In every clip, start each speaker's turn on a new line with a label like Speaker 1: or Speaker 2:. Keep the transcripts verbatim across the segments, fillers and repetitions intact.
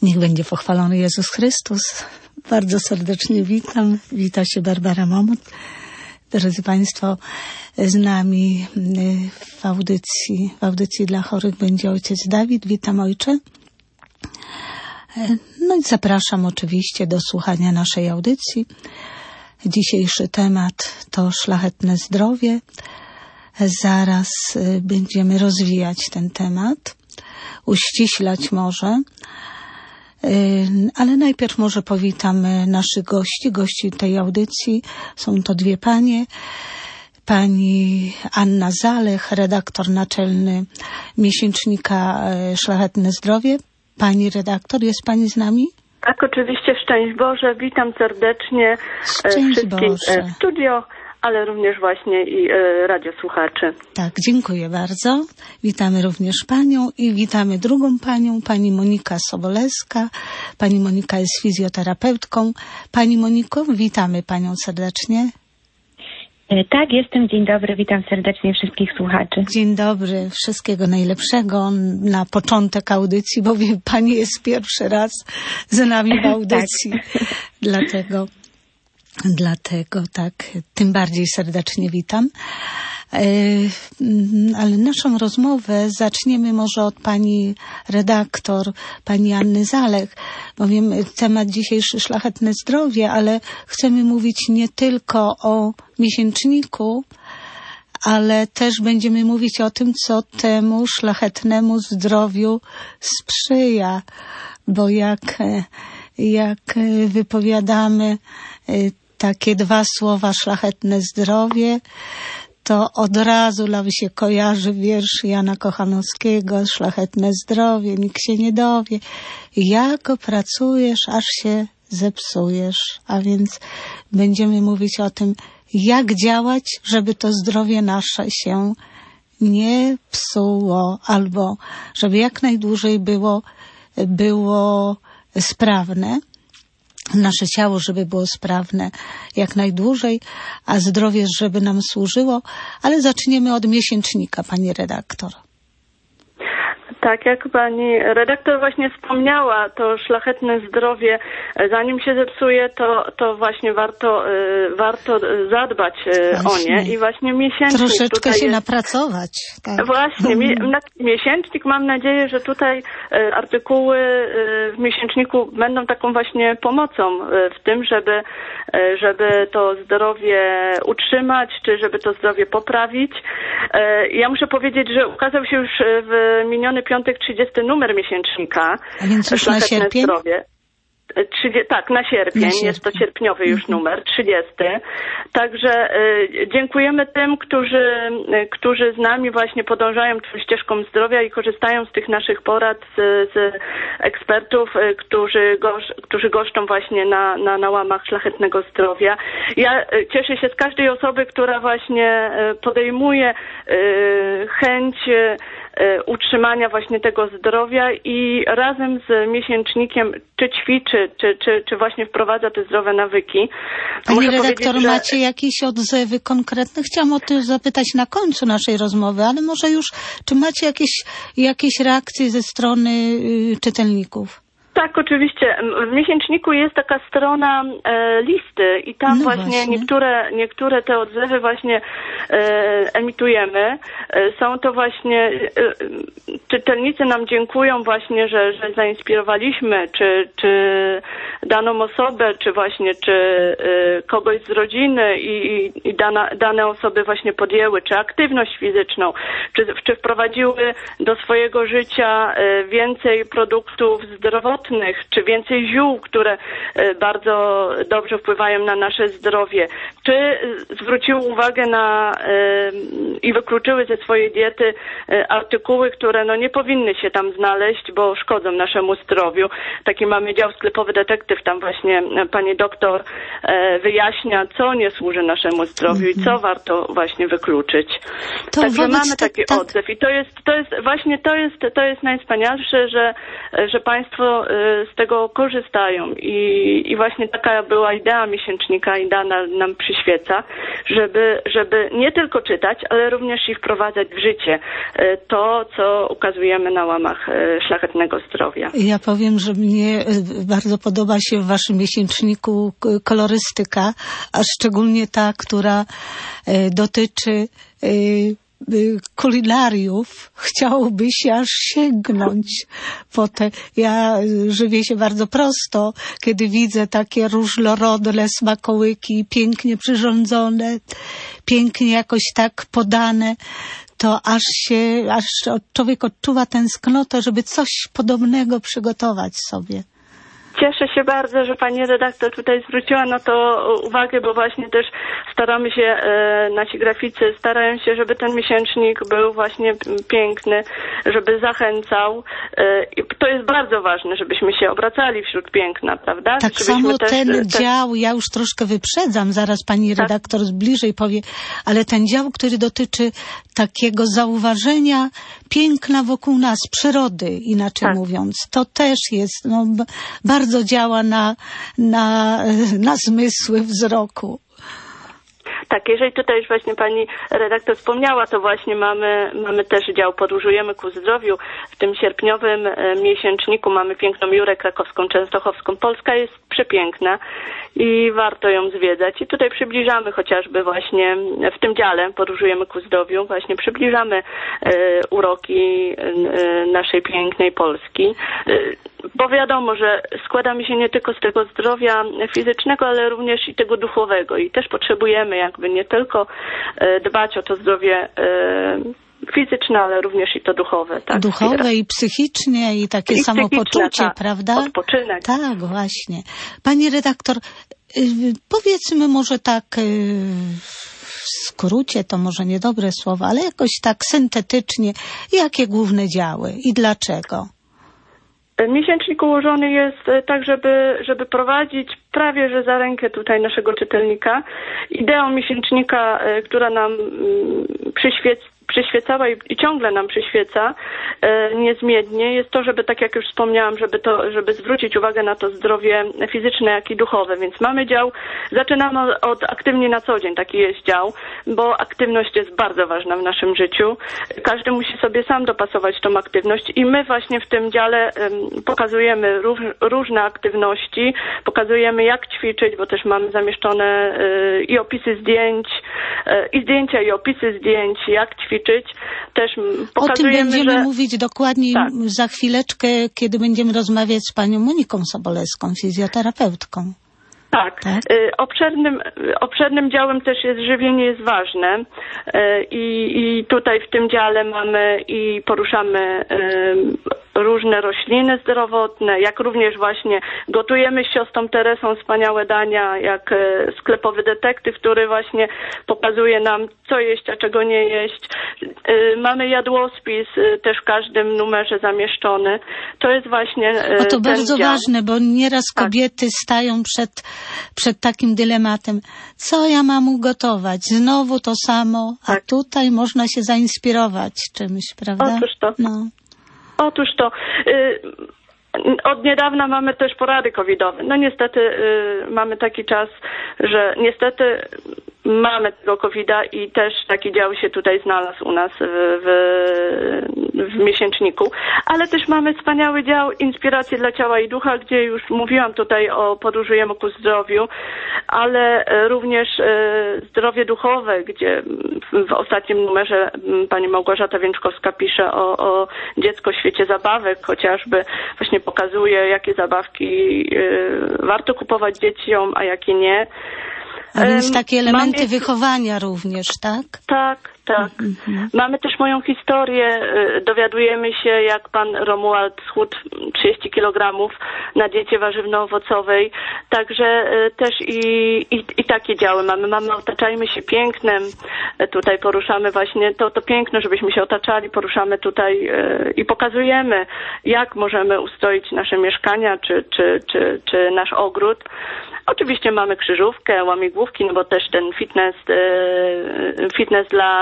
Speaker 1: Niech będzie pochwalony Jezus Chrystus. Bardzo serdecznie witam. Wita się Barbara Momot. Drodzy Państwo, z nami w audycji, w audycji dla chorych będzie ojciec Dawid. Witam, ojcze. No i zapraszam oczywiście do słuchania naszej audycji. Dzisiejszy temat to szlachetne zdrowie. Zaraz będziemy rozwijać ten temat, uściślać może. Ale najpierw może powitam naszych gości, gości tej audycji. Są to dwie panie. Pani Anna Zalech, redaktor naczelny miesięcznika Szlachetne Zdrowie. Pani redaktor, jest pani z nami?
Speaker 2: Tak, oczywiście. Szczęść Boże. Witam serdecznie
Speaker 1: Szczęść
Speaker 2: wszystkich
Speaker 1: Boże.
Speaker 2: w studio, ale również właśnie i radiosłuchaczy.
Speaker 1: Tak, dziękuję bardzo. Witamy również panią i witamy drugą panią, pani Monika Sobolewska. Pani Monika jest fizjoterapeutką. Pani Moniko, witamy panią serdecznie.
Speaker 3: Tak, jestem. Dzień dobry. Witam serdecznie wszystkich słuchaczy.
Speaker 1: Dzień dobry. Wszystkiego najlepszego na początek audycji, bowiem pani jest pierwszy raz z nami w audycji.
Speaker 3: Tak.
Speaker 1: Dlatego... Dlatego tak, tym bardziej serdecznie witam. Ale naszą rozmowę zaczniemy może od pani redaktor, pani Anny Zalech, bowiem temat dzisiejszy Szlachetne Zdrowie, ale chcemy mówić nie tylko o miesięczniku, ale też będziemy mówić o tym, co temu szlachetnemu zdrowiu sprzyja, bo jak, jak wypowiadamy takie dwa słowa szlachetne zdrowie, to od razu nam się kojarzy wiersz Jana Kochanowskiego, szlachetne zdrowie, nikt się nie dowie, jak opracujesz, aż się zepsujesz. A więc będziemy mówić o tym, jak działać, żeby to zdrowie nasze się nie psuło, albo żeby jak najdłużej było, było sprawne. Nasze ciało, żeby było sprawne jak najdłużej, a zdrowie, żeby nam służyło. Ale zaczniemy od miesięcznika, pani redaktor.
Speaker 2: Tak, jak pani redaktor właśnie wspomniała, to szlachetne zdrowie, zanim się zepsuje, to, to właśnie warto, warto zadbać właśnie o nie. I właśnie miesięcznik
Speaker 1: troszeczkę
Speaker 2: tutaj
Speaker 1: się
Speaker 2: jest...
Speaker 1: napracować. Tak.
Speaker 2: Właśnie, miesięcznik, mam nadzieję, że tutaj artykuły w miesięczniku będą taką właśnie pomocą w tym, żeby, żeby to zdrowie utrzymać, czy żeby to zdrowie poprawić. Ja muszę powiedzieć, że ukazał się już w miniony piątek trzydziesty numer miesięcznika.
Speaker 1: A więc już na sierpień?
Speaker 2: Zdrowie. trzydziesty, tak, na sierpień. na sierpień. Jest to sierpniowy już mhm. numer, trzydziesty. Także y, dziękujemy tym, którzy, y, którzy z nami właśnie podążają tą ścieżką zdrowia i korzystają z tych naszych porad, z, z ekspertów, y, którzy, gosz, którzy goszczą właśnie na, na, na łamach szlachetnego zdrowia. Ja y, cieszę się z każdej osoby, która właśnie y, podejmuje y, chęć y, utrzymania właśnie tego zdrowia i razem z miesięcznikiem czy ćwiczy, czy, czy, czy właśnie wprowadza te zdrowe nawyki.
Speaker 1: Pani
Speaker 2: Muszę
Speaker 1: redaktor,
Speaker 2: że...
Speaker 1: macie jakieś odzewy konkretne? Chciałam o tym zapytać na końcu naszej rozmowy, ale może już, czy macie jakieś, jakieś reakcje ze strony y, czytelników?
Speaker 2: Tak, oczywiście. W miesięczniku jest taka strona e, listy i tam no właśnie, właśnie niektóre niektóre te odzewy właśnie e, emitujemy. E, są to właśnie, e, czytelnicy nam dziękują właśnie, że, że zainspirowaliśmy czy, czy daną osobę, czy właśnie czy e, kogoś z rodziny i, i, i dana, dane osoby właśnie podjęły, czy aktywność fizyczną, czy, czy wprowadziły do swojego życia e, więcej produktów zdrowotnych, czy więcej ziół, które bardzo dobrze wpływają na nasze zdrowie, czy zwróciły uwagę na i wykluczyły ze swojej diety artykuły, które no nie powinny się tam znaleźć, bo szkodzą naszemu zdrowiu. Taki mamy dział sklepowy detektyw, tam właśnie pani doktor wyjaśnia, co nie służy naszemu zdrowiu mm-hmm. i co warto właśnie wykluczyć. To Także mamy taki tak, tak. odzew i to jest, to jest właśnie to jest, to jest najwspanialsze, że, że państwo z tego korzystają i, i właśnie taka była idea miesięcznika i dana nam przyświeca, żeby, żeby nie tylko czytać, ale również i wprowadzać w życie to, co ukazujemy na łamach Szlachetnego Zdrowia.
Speaker 1: Ja powiem, że mnie bardzo podoba się w waszym miesięczniku kolorystyka, a szczególnie ta, która dotyczy kulinariów. Chciałoby się aż sięgnąć po te. Ja żywię się bardzo prosto, kiedy widzę takie różnorodne smakołyki, pięknie przyrządzone, pięknie jakoś tak podane, to aż się, aż człowiek odczuwa tęsknotę, żeby coś podobnego przygotować sobie.
Speaker 2: Cieszę się bardzo, że pani redaktor tutaj zwróciła na to uwagę, bo właśnie też staramy się, e, nasi graficy starają się, żeby ten miesięcznik był właśnie piękny, żeby zachęcał. E, i to jest bardzo ważne, żebyśmy się obracali wśród piękna, prawda?
Speaker 1: Tak
Speaker 2: żebyśmy
Speaker 1: samo
Speaker 2: też,
Speaker 1: ten
Speaker 2: też...
Speaker 1: dział, ja już troszkę wyprzedzam, zaraz pani redaktor bliżej powie, ale ten dział, który dotyczy takiego zauważenia piękna wokół nas, przyrody, inaczej tak. mówiąc, to też jest no, bardzo działa na, na, na zmysły wzroku.
Speaker 2: Tak, jeżeli tutaj już właśnie pani redaktor wspomniała, to właśnie mamy, mamy też dział Podróżujemy ku zdrowiu. W tym sierpniowym miesięczniku mamy piękną Jurę Krakowską, Częstochowską. Polska jest przepiękna i warto ją zwiedzać. I tutaj przybliżamy chociażby właśnie w tym dziale Podróżujemy ku zdrowiu, właśnie przybliżamy e, uroki e, naszej pięknej Polski. E, bo wiadomo, że składamy się nie tylko z tego zdrowia fizycznego, ale również i tego duchowego. I też potrzebujemy jakby nie tylko e, dbać o to zdrowie e, fizyczne, ale również i to duchowe. Tak?
Speaker 1: Duchowe i psychicznie i takie I samopoczucie, tak. prawda?
Speaker 2: Odpoczynek.
Speaker 1: Tak, właśnie. Pani redaktor, powiedzmy może tak w skrócie, to może niedobre słowo, ale jakoś tak syntetycznie, jakie główne działy i dlaczego?
Speaker 2: Miesięcznik ułożony jest tak, żeby, żeby prowadzić prawie że za rękę tutaj naszego czytelnika. Ideą miesięcznika, która nam przyświeca, przyświecała i, i ciągle nam przyświeca e, niezmiennie, jest to, żeby, tak jak już wspomniałam, żeby to, żeby zwrócić uwagę na to zdrowie fizyczne, jak i duchowe. Więc mamy dział, zaczynamy od aktywnie na co dzień, taki jest dział, bo aktywność jest bardzo ważna w naszym życiu. Każdy musi sobie sam dopasować tą aktywność i my właśnie w tym dziale um, pokazujemy róż, różne aktywności, pokazujemy jak ćwiczyć, bo też mamy zamieszczone y, i opisy zdjęć, y, i zdjęcia, i opisy zdjęć, jak ćwiczyć. Też pokazujemy,
Speaker 1: o tym będziemy
Speaker 2: że...
Speaker 1: mówić dokładniej tak. za chwileczkę, kiedy będziemy rozmawiać z panią Moniką Sobolewską, fizjoterapeutką.
Speaker 2: Tak. tak. Obszernym, obszernym działem też jest żywienie, jest ważne i, i tutaj w tym dziale mamy i poruszamy różne rośliny zdrowotne, jak również właśnie gotujemy z siostrą Teresą wspaniałe dania, jak sklepowy detektyw, który właśnie pokazuje nam, co jeść, a czego nie jeść. Mamy jadłospis też w każdym numerze zamieszczony. To jest właśnie
Speaker 1: o, to
Speaker 2: ten
Speaker 1: bardzo
Speaker 2: dział.
Speaker 1: ważne, bo nieraz kobiety tak. stają przed, przed takim dylematem. Co ja mam ugotować? Znowu to samo, a tak. tutaj można się zainspirować czymś, prawda?
Speaker 2: Otóż to.
Speaker 1: No.
Speaker 2: Otóż to. Y Od niedawna mamy też porady covidowe. No niestety y, mamy taki czas, że niestety mamy tego kowida i też taki dział się tutaj znalazł u nas w, w, w miesięczniku. Ale też mamy wspaniały dział Inspiracje dla ciała i ducha, gdzie już mówiłam tutaj o Podróżujemy ku zdrowiu, ale również y, zdrowie duchowe, gdzie w, w ostatnim numerze pani Małgorzata Więczkowska pisze o, o dziecko w świecie zabawek, chociażby właśnie pokazuje, jakie zabawki y, warto kupować dzieciom, a jakie nie.
Speaker 1: A więc takie elementy Mamy... wychowania również, tak?
Speaker 2: Tak, tak. Mhm. Mamy też moją historię. Dowiadujemy się, jak pan Romuald schudł trzydzieści kilogramów na diecie warzywno-owocowej. Także też i, i, i takie działy mamy. Mamy Otaczajmy się pięknem. Tutaj poruszamy właśnie to, to piękno, żebyśmy się otaczali. Poruszamy tutaj i pokazujemy, jak możemy ustroić nasze mieszkania, czy, czy, czy, czy nasz ogród. Oczywiście mamy krzyżówkę, łamigłówki, no bo też ten fitness, fitness dla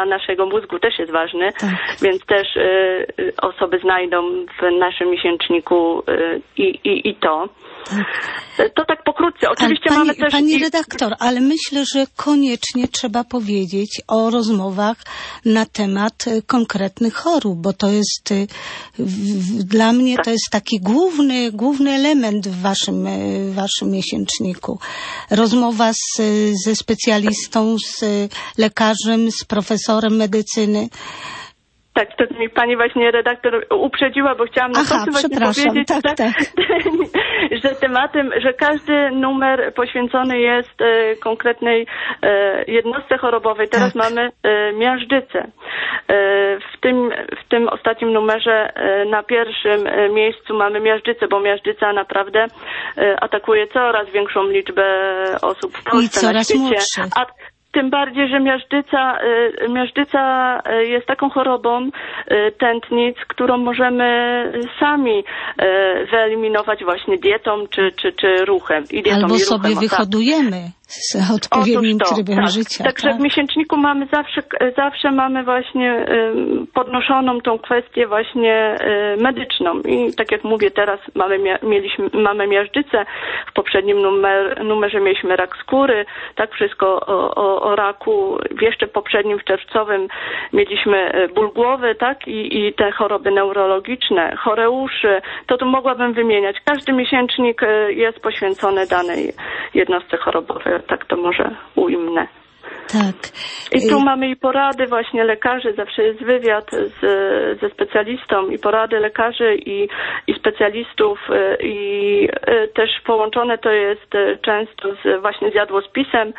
Speaker 2: naszego mózgu też jest ważny,
Speaker 1: tak.
Speaker 2: Więc też y, osoby znajdą w naszym miesięczniku y, i, i, i to. Tak. To tak pokrótce. Oczywiście
Speaker 1: pani,
Speaker 2: mamy też...
Speaker 1: Pani redaktor, ale myślę, że koniecznie trzeba powiedzieć o rozmowach na temat konkretnych chorób, bo to jest w, dla mnie
Speaker 2: tak.
Speaker 1: to jest taki główny, główny element w waszym, w waszym miesięczniku. Rozmowa z, ze specjalistą, z lekarzem, z profesorem medycyny.
Speaker 2: Tak, to mi pani właśnie redaktor uprzedziła, bo chciałam na końcu właśnie powiedzieć,
Speaker 1: tak,
Speaker 2: że,
Speaker 1: tak.
Speaker 2: że tematem, że każdy numer poświęcony jest e, konkretnej e, jednostce chorobowej. Teraz tak. mamy e, miażdżycę. E, w, tym, w tym ostatnim numerze e, na pierwszym e, miejscu mamy miażdżycę, bo miażdżyca naprawdę e, atakuje coraz większą liczbę osób w Polsce,
Speaker 1: i coraz
Speaker 2: na świecie.
Speaker 1: młodszych.
Speaker 2: A, Tym bardziej, że miażdżyca, miażdżyca jest taką chorobą tętnic, którą możemy sami wyeliminować właśnie dietą czy, czy, czy ruchem. I dietą
Speaker 1: Albo
Speaker 2: i
Speaker 1: sobie
Speaker 2: ruchem,
Speaker 1: wyhodujemy z odpowiednim
Speaker 2: to,
Speaker 1: trybem
Speaker 2: tak.
Speaker 1: życia.
Speaker 2: Także
Speaker 1: tak?
Speaker 2: w miesięczniku mamy zawsze, zawsze mamy właśnie podnoszoną tą kwestię właśnie medyczną. I tak jak mówię, teraz mamy, mieliśmy, mamy miażdżycę, w poprzednim numer, numerze mieliśmy rak skóry, tak wszystko o, o, o raku. W jeszcze poprzednim, w czerwcowym mieliśmy ból głowy, tak, i, i te choroby neurologiczne, chore uszy. To tu mogłabym wymieniać. Każdy miesięcznik jest poświęcony danej jednostce chorobowej. Tak to może ujmę.
Speaker 1: Tak.
Speaker 2: I tu mamy i porady właśnie lekarzy, zawsze jest wywiad z, ze specjalistą i porady lekarzy i, i specjalistów i też połączone to jest często z, właśnie z jadłospisem,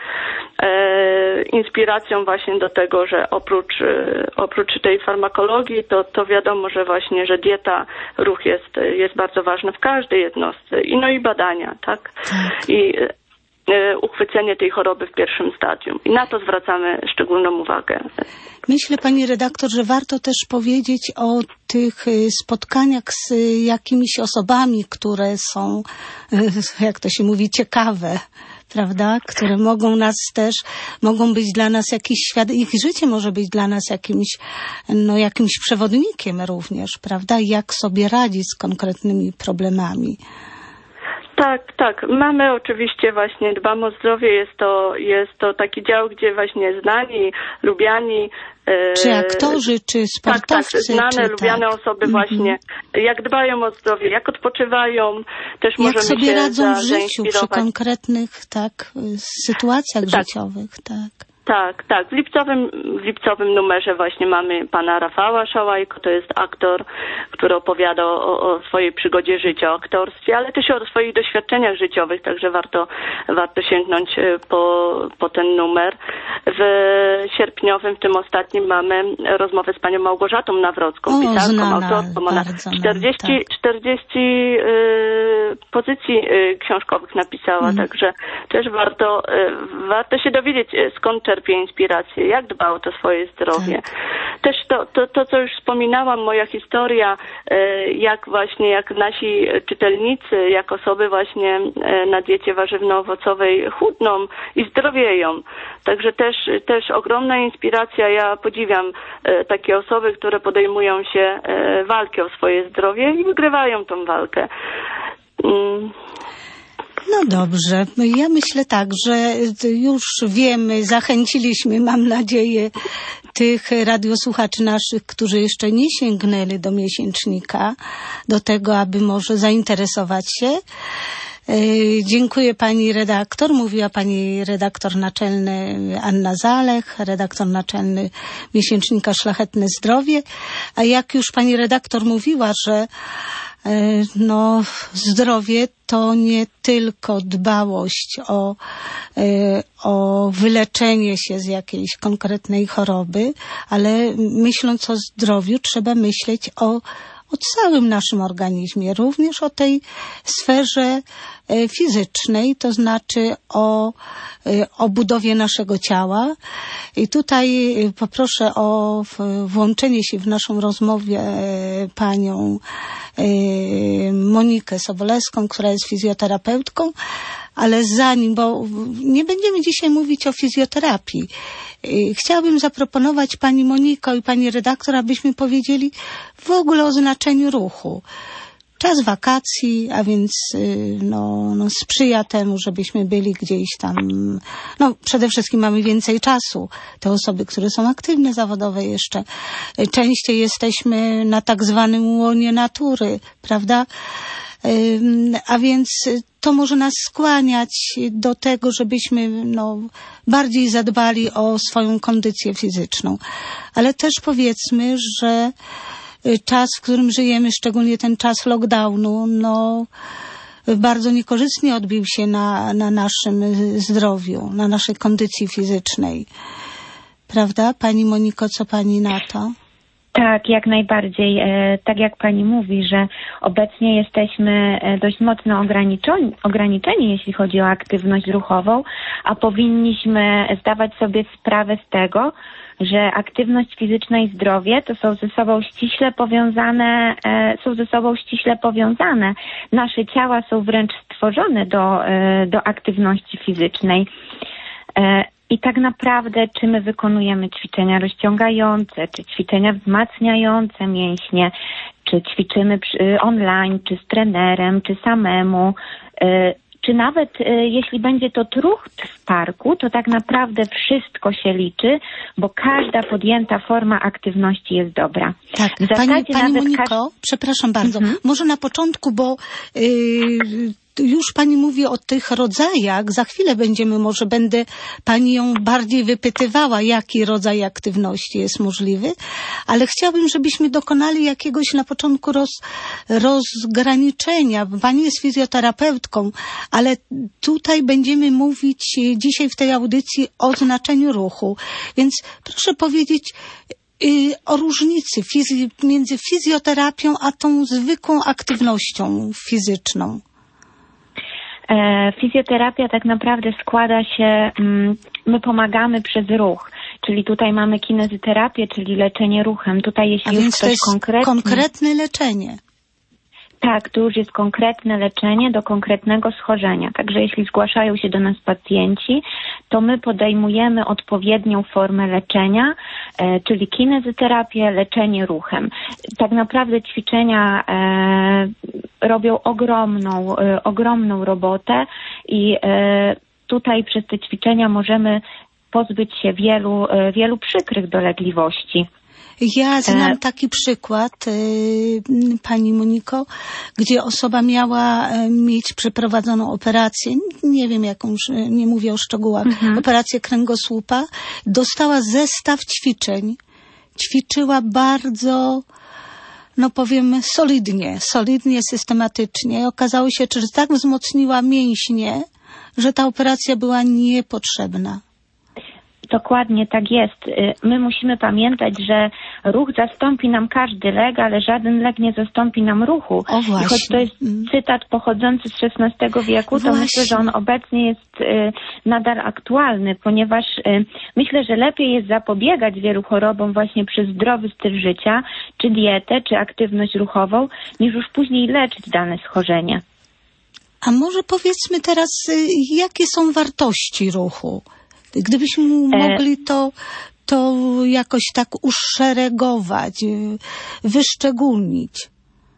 Speaker 2: e, inspiracją właśnie do tego, że oprócz, oprócz tej farmakologii to, to wiadomo, że właśnie, że dieta, ruch jest, jest bardzo ważny w każdej jednostce i no i badania, tak?
Speaker 1: tak.
Speaker 2: I uchwycenie tej choroby w pierwszym stadium. I na to zwracamy szczególną uwagę.
Speaker 1: Myślę, pani redaktor, że warto też powiedzieć o tych spotkaniach z jakimiś osobami, które są, jak to się mówi, ciekawe, prawda? Które mogą nas też, mogą być dla nas jakiś świat, ich życie może być dla nas jakimś, no jakimś przewodnikiem również, prawda? Jak sobie radzić z konkretnymi problemami.
Speaker 2: Tak, tak. Mamy oczywiście właśnie, dbamy o zdrowie, jest to, jest to taki dział, gdzie właśnie znani, lubiani.
Speaker 1: Czy aktorzy, czy sportowcy.
Speaker 2: Tak, tak, znane,
Speaker 1: czy
Speaker 2: lubiane
Speaker 1: tak.
Speaker 2: osoby mm-hmm. właśnie, jak dbają o zdrowie, jak odpoczywają, też
Speaker 1: jak
Speaker 2: możemy
Speaker 1: sobie
Speaker 2: się
Speaker 1: radzą
Speaker 2: za,
Speaker 1: w życiu przy konkretnych tak, sytuacjach tak. życiowych, tak.
Speaker 2: Tak, tak. W lipcowym, w lipcowym numerze właśnie mamy pana Rafała Szałajko, to jest aktor, który opowiada o, o swojej przygodzie życia, o aktorstwie, ale też o swoich doświadczeniach życiowych, także warto, warto sięgnąć po, po ten numer. W sierpniowym, w tym ostatnim, mamy rozmowę z panią Małgorzatą Nawrocką,
Speaker 1: o,
Speaker 2: pisarką,
Speaker 1: znana,
Speaker 2: autorką. Ona czterdzieści,
Speaker 1: tak.
Speaker 2: czterdzieści y, pozycji y, książkowych napisała, mm. także też warto, y, warto się dowiedzieć, y, skąd czerpie inspirację, jak dba o to swoje zdrowie. Tak. Też to, to, to, co już wspominałam, moja historia, jak właśnie, jak nasi czytelnicy, jak osoby właśnie na diecie warzywno-owocowej chudną i zdrowieją. Także też, też ogromna inspiracja. Ja podziwiam takie osoby, które podejmują się walki o swoje zdrowie i wygrywają tą walkę. Mm.
Speaker 1: No dobrze. Ja myślę tak, że już wiemy, zachęciliśmy, mam nadzieję, tych radiosłuchaczy naszych, którzy jeszcze nie sięgnęli do miesięcznika, do tego, aby może zainteresować się. Dziękuję pani redaktor. Mówiła pani redaktor naczelny Anna Zalech, redaktor naczelny miesięcznika Szlachetne Zdrowie. A jak już pani redaktor mówiła, że no, zdrowie to nie tylko dbałość o, o wyleczenie się z jakiejś konkretnej choroby, ale myśląc o zdrowiu trzeba myśleć o, o całym naszym organizmie, również o tej sferze fizycznej, to znaczy o, o budowie naszego ciała. I tutaj poproszę o włączenie się w naszą rozmowę panią Monikę Sobolewską, która jest fizjoterapeutką, ale zanim, bo nie będziemy dzisiaj mówić o fizjoterapii, chciałabym zaproponować pani Moniko i pani redaktor, abyśmy powiedzieli w ogóle o znaczeniu ruchu. Czas wakacji, a więc no, no sprzyja temu, żebyśmy byli gdzieś tam, no przede wszystkim mamy więcej czasu. Te osoby, które są aktywne zawodowe jeszcze, częściej jesteśmy na tak zwanym łonie natury, prawda? A więc to może nas skłaniać do tego, żebyśmy no, bardziej zadbali o swoją kondycję fizyczną. Ale też powiedzmy, że czas, w którym żyjemy, szczególnie ten czas lockdownu, no bardzo niekorzystnie odbił się na, na naszym zdrowiu, na naszej kondycji fizycznej. Prawda? Pani Moniko, co pani na to?
Speaker 3: Tak, jak najbardziej. Tak jak pani mówi, że obecnie jesteśmy dość mocno ograniczeni, ograniczeni, jeśli chodzi o aktywność ruchową, a powinniśmy zdawać sobie sprawę z tego, że aktywność fizyczna i zdrowie to są ze sobą ściśle powiązane, są ze sobą ściśle powiązane. Nasze ciała są wręcz stworzone do, do aktywności fizycznej. I tak naprawdę, czy my wykonujemy ćwiczenia rozciągające, czy ćwiczenia wzmacniające mięśnie, czy ćwiczymy online, czy z trenerem, czy samemu, czy nawet jeśli będzie to trucht w parku, to tak naprawdę wszystko się liczy, bo każda podjęta forma aktywności jest dobra.
Speaker 1: Tak, pani, pani Moniko, każ... przepraszam bardzo, mhm. może na początku, bo yy, już pani mówi o tych rodzajach, za chwilę będziemy, może będę pani ją bardziej wypytywała, jaki rodzaj aktywności jest możliwy, ale chciałabym, żebyśmy dokonali jakiegoś na początku roz, rozgraniczenia. Pani jest fizjoterapeutką, ale tutaj będziemy mówić dzisiaj w tej audycji o znaczeniu ruchu. Więc proszę powiedzieć yy, o różnicy fizy- między fizjoterapią a tą zwykłą aktywnością fizyczną.
Speaker 3: Fizjoterapia tak naprawdę składa się, my pomagamy przez ruch, czyli tutaj mamy kinezyterapię, czyli leczenie ruchem. Tutaj jeśli
Speaker 1: A
Speaker 3: już
Speaker 1: więc
Speaker 3: ktoś
Speaker 1: to jest
Speaker 3: konkretnie...
Speaker 1: konkretne leczenie.
Speaker 3: Tak, tu już jest konkretne leczenie do konkretnego schorzenia. Także jeśli zgłaszają się do nas pacjenci, to my podejmujemy odpowiednią formę leczenia, e, czyli kinezyterapię, leczenie ruchem. Tak naprawdę ćwiczenia e, robią ogromną, e, ogromną robotę i e, tutaj przez te ćwiczenia możemy pozbyć się wielu, e, wielu przykrych dolegliwości.
Speaker 1: Ja znam taki przykład, pani Moniko, gdzie osoba miała mieć przeprowadzoną operację, nie wiem jakąś, nie mówię o szczegółach, mhm. operację kręgosłupa, dostała zestaw ćwiczeń, ćwiczyła bardzo, no powiem, solidnie, solidnie, systematycznie. Okazało się, że tak wzmocniła mięśnie, że ta operacja była niepotrzebna.
Speaker 3: Dokładnie tak jest. My musimy pamiętać, że ruch zastąpi nam każdy lek, ale żaden lek nie zastąpi nam ruchu.
Speaker 1: O właśnie.
Speaker 3: I choć to jest cytat pochodzący z szesnastego wieku, to
Speaker 1: właśnie.
Speaker 3: myślę, że on obecnie jest y, nadal aktualny, ponieważ y, myślę, że lepiej jest zapobiegać wielu chorobom właśnie przez zdrowy styl życia, czy dietę, czy aktywność ruchową, niż już później leczyć dane schorzenie.
Speaker 1: A może powiedzmy teraz, y, jakie są wartości ruchu? Gdybyśmy mogli to, to jakoś tak uszeregować, wyszczególnić.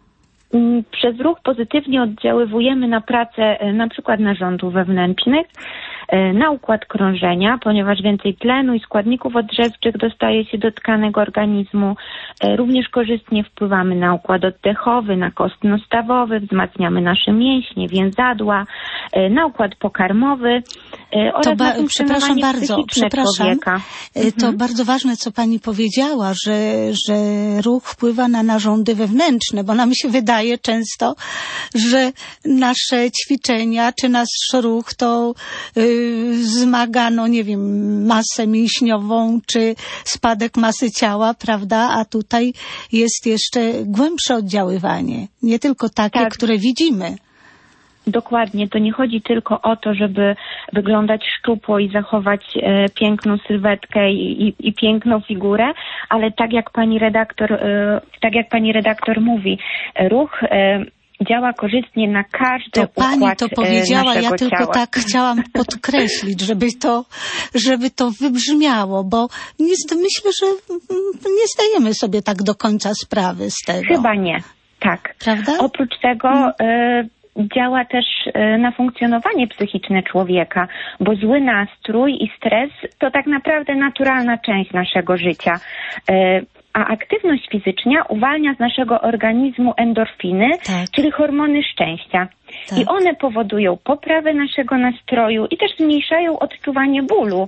Speaker 3: Przez ruch pozytywnie oddziaływujemy na pracę na przykład narządów wewnętrznych, na układ krążenia, ponieważ więcej tlenu i składników odżywczych dostaje się do tkanek organizmu. Również korzystnie wpływamy na układ oddechowy, na kostno-stawowy, wzmacniamy nasze mięśnie, więzadła, na układ pokarmowy oraz
Speaker 1: to ba-
Speaker 3: na
Speaker 1: przepraszam bardzo, przepraszam.
Speaker 3: Człowieka.
Speaker 1: To
Speaker 3: mhm.
Speaker 1: bardzo ważne, co pani powiedziała, że, że ruch wpływa na narządy wewnętrzne, bo nam się wydaje często, że nasze ćwiczenia czy nasz ruch to yy, zmaga, no nie wiem, masę mięśniową czy spadek masy ciała, prawda? A tutaj jest jeszcze głębsze oddziaływanie. Nie tylko takie, tak. które widzimy.
Speaker 3: Dokładnie, to nie chodzi tylko o to, żeby wyglądać szczupło i zachować e, piękną sylwetkę i, i, i piękną figurę, ale tak jak pani redaktor, e, tak jak pani redaktor mówi, ruch e, działa korzystnie na każdy
Speaker 1: to
Speaker 3: układ
Speaker 1: pani to powiedziała, ja tylko
Speaker 3: ciała.
Speaker 1: tak chciałam podkreślić, żeby to, żeby to wybrzmiało, bo nie, myślę, że nie zdajemy sobie tak do końca sprawy z tego.
Speaker 3: Chyba nie, tak.
Speaker 1: Prawda?
Speaker 3: Oprócz tego hmm. y, działa też y, na funkcjonowanie psychiczne człowieka, bo zły nastrój i stres to tak naprawdę naturalna część naszego życia. Y, A aktywność fizyczna uwalnia z naszego organizmu endorfiny, tak. czyli hormony szczęścia. Tak. I one powodują poprawę naszego nastroju i też zmniejszają odczuwanie bólu.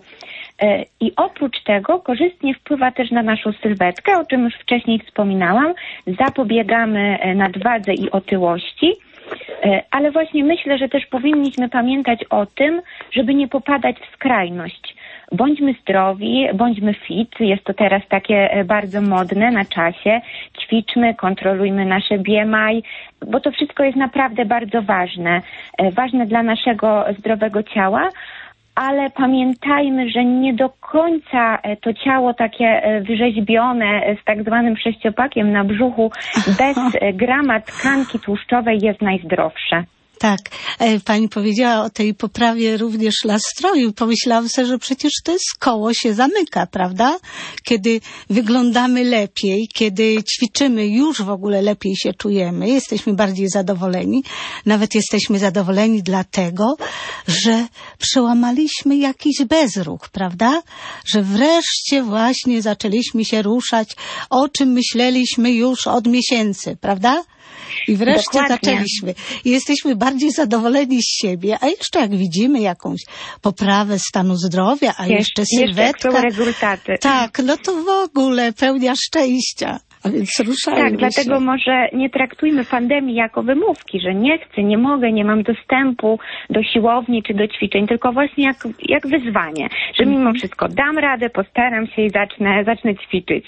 Speaker 3: I oprócz tego korzystnie wpływa też na naszą sylwetkę, o czym już wcześniej wspominałam. Zapobiegamy nadwadze i otyłości. Ale właśnie myślę, że też powinniśmy pamiętać o tym, żeby nie popadać w skrajność. Bądźmy zdrowi, bądźmy fit, jest to teraz takie bardzo modne na czasie. Ćwiczmy, kontrolujmy nasze B M I, bo to wszystko jest naprawdę bardzo ważne. Ważne dla naszego zdrowego ciała, ale pamiętajmy, że nie do końca to ciało takie wyrzeźbione z tak zwanym sześciopakiem na brzuchu bez grama tkanki tłuszczowej jest najzdrowsze.
Speaker 1: Tak, pani powiedziała o tej poprawie również nastroju. Pomyślałam sobie, że przecież to jest koło się zamyka, prawda? Kiedy wyglądamy lepiej, kiedy ćwiczymy, już w ogóle lepiej się czujemy, jesteśmy bardziej zadowoleni. Nawet jesteśmy zadowoleni dlatego, że przełamaliśmy jakiś bezruch, prawda? Że wreszcie właśnie zaczęliśmy się ruszać, o czym myśleliśmy już od miesięcy, prawda? I wreszcie Dokładnie. zaczęliśmy. I jesteśmy bardziej zadowoleni z siebie, a jeszcze jak widzimy jakąś poprawę stanu zdrowia, a jeszcze, jeszcze sylwetka.
Speaker 3: Jeszcze rezultaty.
Speaker 1: Tak, no to w ogóle pełnia szczęścia. A więc ruszajmy
Speaker 3: Tak,
Speaker 1: się.
Speaker 3: dlatego może nie traktujmy pandemii jako wymówki, że nie chcę, nie mogę, nie mam dostępu do siłowni czy do ćwiczeń, tylko właśnie jak, jak wyzwanie, że mimo wszystko dam radę, postaram się i zacznę, zacznę ćwiczyć.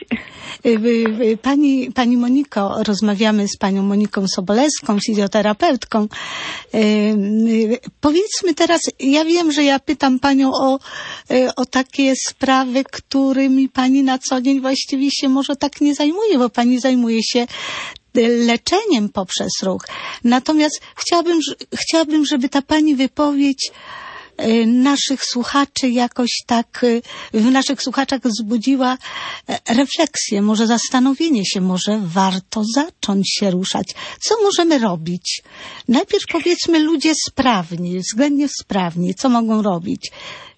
Speaker 1: Pani, pani Moniko, rozmawiamy z panią Moniką Sobolewską, fizjoterapeutką. Powiedzmy teraz, ja wiem, że ja pytam panią o, o takie sprawy, którymi pani na co dzień właściwie się może tak nie zajmuje, bo pani zajmuje się leczeniem poprzez ruch. Natomiast chciałabym, chciałabym, żeby ta pani wypowiedź naszych słuchaczy jakoś tak, w naszych słuchaczach wzbudziła refleksję, może zastanowienie się, może warto zacząć się ruszać. Co możemy robić? Najpierw powiedzmy ludzie sprawni, względnie sprawni, co mogą robić,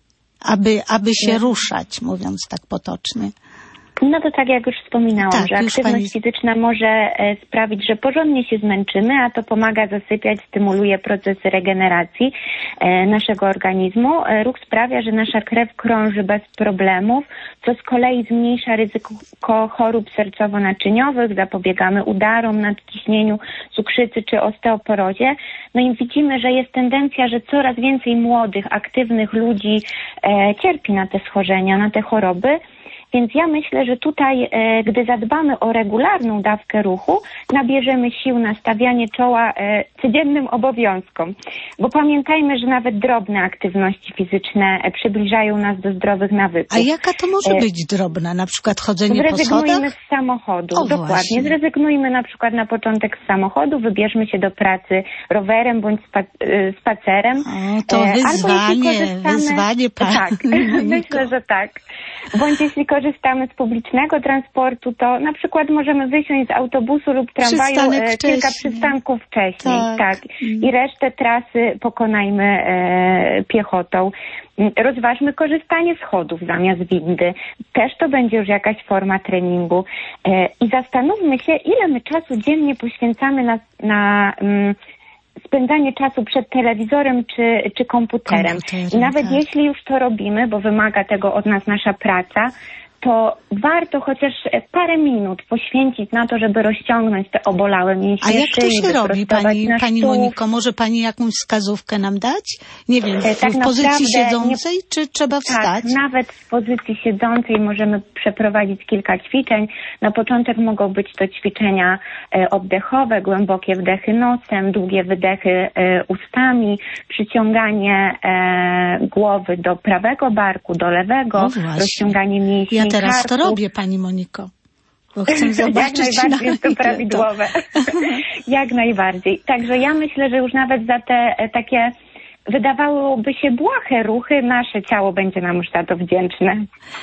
Speaker 1: aby, aby się ruszać, mówiąc tak potocznie.
Speaker 3: No to tak jak już wspominałam, tak, że aktywność pani... fizyczna może e, sprawić, że porządnie się zmęczymy, a to pomaga zasypiać, stymuluje procesy regeneracji e, naszego organizmu. E, ruch sprawia, że nasza krew krąży bez problemów, co z kolei zmniejsza ryzyko chorób sercowo-naczyniowych, zapobiegamy udarom, nadciśnieniu, cukrzycy czy osteoporozie. No i widzimy, że jest tendencja, że coraz więcej młodych, aktywnych ludzi e, cierpi na te schorzenia, na te choroby. Więc ja myślę, że tutaj, e, gdy zadbamy o regularną dawkę ruchu, nabierzemy sił na stawianie czoła e, codziennym obowiązkom. Bo pamiętajmy, że nawet drobne aktywności fizyczne e, przybliżają nas do zdrowych nawyków.
Speaker 1: A jaka to może e, być drobna? Na przykład chodzenie po schodach?
Speaker 3: Zrezygnujmy z samochodu. O, Dokładnie. Właśnie. Zrezygnujmy na przykład na początek z samochodu, wybierzmy się do pracy rowerem bądź spa- spacerem.
Speaker 1: O, to e, wyzwanie, korzystamy... wyzwanie pani.
Speaker 3: Tak, myślę, że tak. Bądź jeśli korzystamy z publicznego transportu, to na przykład możemy wysiąść z autobusu lub tramwaju e, kilka przystanków wcześniej. Tak. tak. I resztę trasy pokonajmy e, piechotą. Rozważmy korzystanie z schodów zamiast windy. Też to będzie już jakaś forma treningu. E, I zastanówmy się, ile my czasu dziennie poświęcamy na... na mm, spędzanie czasu przed telewizorem czy, czy komputerem. komputerem I nawet tak. jeśli już to robimy, bo wymaga tego od nas nasza praca, to warto chociaż parę minut poświęcić na to, żeby rozciągnąć te obolałe mięśnie.
Speaker 1: A jak to się robi, pani, pani
Speaker 3: sztów.
Speaker 1: Moniko? Może pani jakąś wskazówkę nam dać? Nie wiem, w,
Speaker 3: tak
Speaker 1: w pozycji siedzącej,
Speaker 3: nie...
Speaker 1: czy trzeba wstać?
Speaker 3: Tak, nawet w pozycji siedzącej możemy przeprowadzić kilka ćwiczeń. Na początek mogą być to ćwiczenia oddechowe, głębokie wdechy nosem, długie wydechy ustami, przyciąganie głowy do prawego barku, do lewego, rozciąganie mięśni
Speaker 1: Ja teraz
Speaker 3: karków.
Speaker 1: to robię, pani Moniko. Bo chcę zobaczyć.
Speaker 3: Jak najbardziej jest to prawidłowe. Jak najbardziej. Także ja myślę, że już nawet za te takie wydawałoby się błahe ruchy, nasze ciało będzie nam już za to wdzięczne.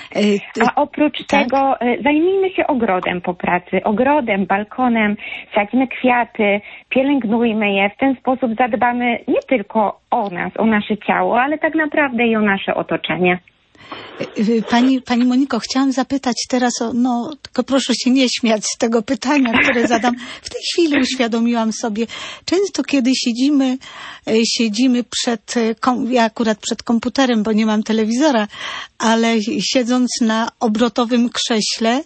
Speaker 3: A oprócz tak? tego zajmijmy się ogrodem po pracy. Ogrodem, balkonem, sadźmy kwiaty, pielęgnujmy je. W ten sposób zadbamy nie tylko o nas, o nasze ciało, ale tak naprawdę i o nasze otoczenie.
Speaker 1: Pani, pani Moniko, chciałam zapytać teraz o, no, tylko proszę się nie śmiać z tego pytania, które zadam. W tej chwili uświadomiłam sobie, często kiedy siedzimy, siedzimy przed, ja akurat przed komputerem, bo nie mam telewizora, ale siedząc na obrotowym krześle,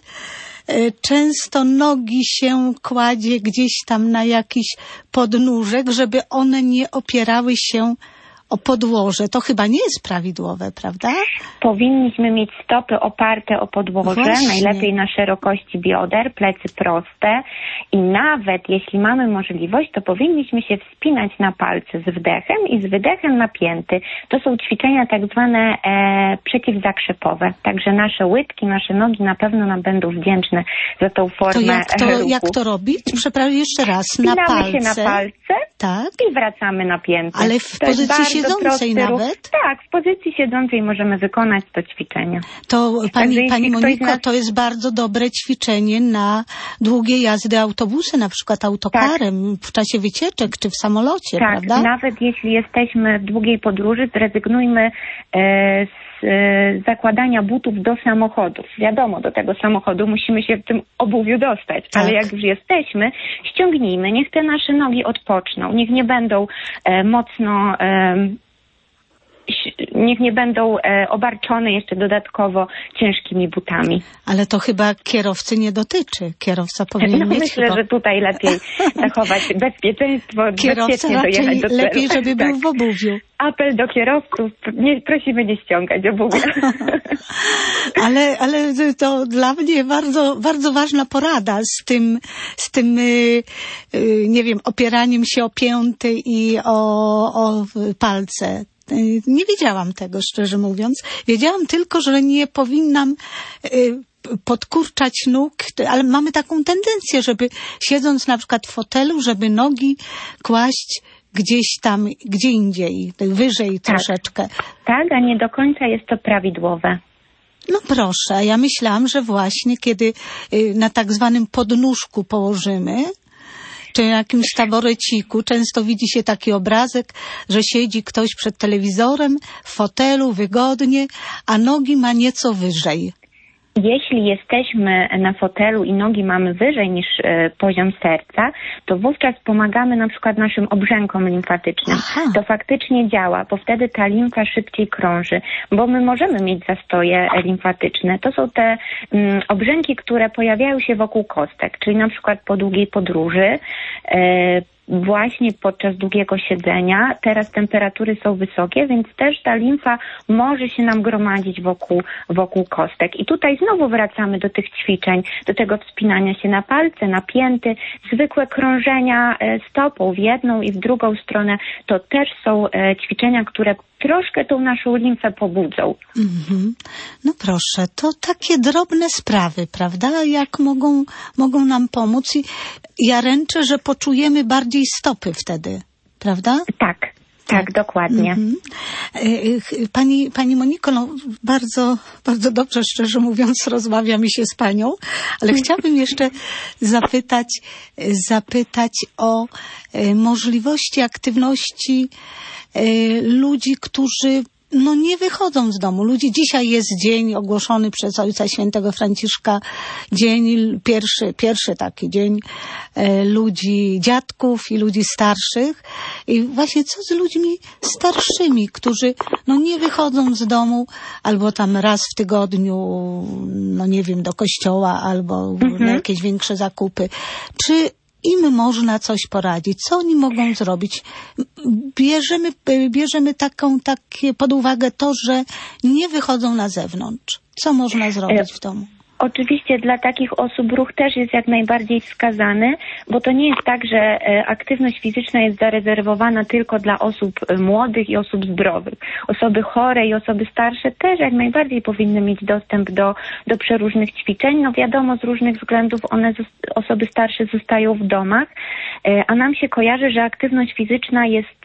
Speaker 1: często nogi się kładzie gdzieś tam na jakiś podnóżek, żeby one nie opierały się o podłoże. To chyba nie jest prawidłowe, prawda?
Speaker 3: Powinniśmy mieć stopy oparte o podłoże,
Speaker 1: Właśnie.
Speaker 3: najlepiej na szerokości bioder, plecy proste i nawet jeśli mamy możliwość, to powinniśmy się wspinać na palce z wdechem i z wydechem na pięty. To są ćwiczenia tak zwane e, przeciwzakrzepowe. Także nasze łydki, nasze nogi na pewno nam będą wdzięczne za tą formę
Speaker 1: to jak to,
Speaker 3: ruchu.
Speaker 1: jak to robić? Przepraszam, jeszcze raz. Na
Speaker 3: Wspinamy
Speaker 1: palce.
Speaker 3: się na palce
Speaker 1: tak.
Speaker 3: i wracamy na pięty.
Speaker 1: Ale w
Speaker 3: to
Speaker 1: pozycji siedzącej nawet?
Speaker 3: Tak, w pozycji siedzącej możemy wykonać to ćwiczenie.
Speaker 1: To pani,
Speaker 3: Także
Speaker 1: pani Moniko, nas...
Speaker 3: to
Speaker 1: jest bardzo dobre ćwiczenie na długie jazdy autobusem, na przykład autokarem, tak. w czasie wycieczek czy w samolocie,
Speaker 3: tak,
Speaker 1: prawda?
Speaker 3: Nawet jeśli jesteśmy w długiej podróży, zrezygnujmy e, z e, zakładania butów do samochodów. Wiadomo, do tego samochodu musimy się w tym obuwiu dostać, tak. ale jak już jesteśmy, ściągnijmy, niech te nasze nogi odpoczną, niech nie będą e, mocno... E, niech nie będą e, obarczone jeszcze dodatkowo ciężkimi butami.
Speaker 1: Ale to chyba kierowcy nie dotyczy. Kierowca powinien
Speaker 3: no,
Speaker 1: mieć
Speaker 3: myślę,
Speaker 1: chyba...
Speaker 3: że tutaj lepiej zachować bezpieczeństwo,
Speaker 1: kierowca
Speaker 3: bezpiecznie dojechać do celu.
Speaker 1: lepiej, żeby był
Speaker 3: tak.
Speaker 1: w obuwiu.
Speaker 3: Apel do kierowców, nie, prosimy nie ściągać obuwia.
Speaker 1: ale, ale to dla mnie bardzo, bardzo ważna porada z tym, z tym, nie wiem, opieraniem się o pięty i o, o palce. Nie wiedziałam tego, szczerze mówiąc. Wiedziałam tylko, że nie powinnam podkurczać nóg, ale mamy taką tendencję, żeby siedząc na przykład w fotelu, żeby nogi kłaść gdzieś tam, gdzie indziej, wyżej tak. troszeczkę.
Speaker 3: Tak, a nie do końca jest to prawidłowe.
Speaker 1: No proszę, ja myślałam, że właśnie kiedy na tak zwanym podnóżku położymy, czy na jakimś taboreciku, często widzi się taki obrazek, że siedzi ktoś przed telewizorem, w fotelu, wygodnie, a nogi ma nieco wyżej.
Speaker 3: Jeśli jesteśmy na fotelu i nogi mamy wyżej niż e, poziom serca, to wówczas pomagamy na przykład naszym obrzękom limfatycznym. Aha. To faktycznie działa, bo wtedy ta limfa szybciej krąży, bo my możemy mieć zastoje limfatyczne. To są te mm, obrzęki, które pojawiają się wokół kostek, czyli na przykład po długiej podróży, e, właśnie podczas długiego siedzenia. Teraz temperatury są wysokie, więc też ta limfa może się nam gromadzić wokół, wokół kostek. I tutaj znowu wracamy do tych ćwiczeń, do tego wspinania się na palce, na pięty, zwykłe krążenia stopą w jedną i w drugą stronę. To też są ćwiczenia, które troszkę tą naszą limfę pobudzą.
Speaker 1: Mm-hmm. No proszę, to takie drobne sprawy, prawda? Jak mogą, mogą nam pomóc. I ja ręczę, że poczujemy bardziej stopy wtedy, prawda?
Speaker 3: Tak. Tak, tak, dokładnie.
Speaker 1: Mm-hmm. Pani, pani Moniko, no bardzo, bardzo dobrze, szczerze mówiąc, rozmawia mi się z panią, ale chciałabym jeszcze zapytać, zapytać o możliwości aktywności ludzi, którzy no nie wychodzą z domu. Ludzie, dzisiaj jest dzień ogłoszony przez Ojca Świętego Franciszka, dzień, pierwszy, pierwszy taki dzień e, ludzi, dziadków i ludzi starszych. I właśnie co z ludźmi starszymi, którzy no nie wychodzą z domu, albo tam raz w tygodniu, no nie wiem, do kościoła, albo mhm. na jakieś większe zakupy. Czy im można coś poradzić? Co oni mogą zrobić? Bierzemy, bierzemy taką, takie pod uwagę to, że nie wychodzą na zewnątrz. Co można zrobić w domu?
Speaker 3: Oczywiście dla takich osób ruch też jest jak najbardziej wskazany, bo to nie jest tak, że aktywność fizyczna jest zarezerwowana tylko dla osób młodych i osób zdrowych. Osoby chore i osoby starsze też jak najbardziej powinny mieć dostęp do, do przeróżnych ćwiczeń. No wiadomo, z różnych względów one, osoby starsze zostają w domach, a nam się kojarzy, że aktywność fizyczna jest...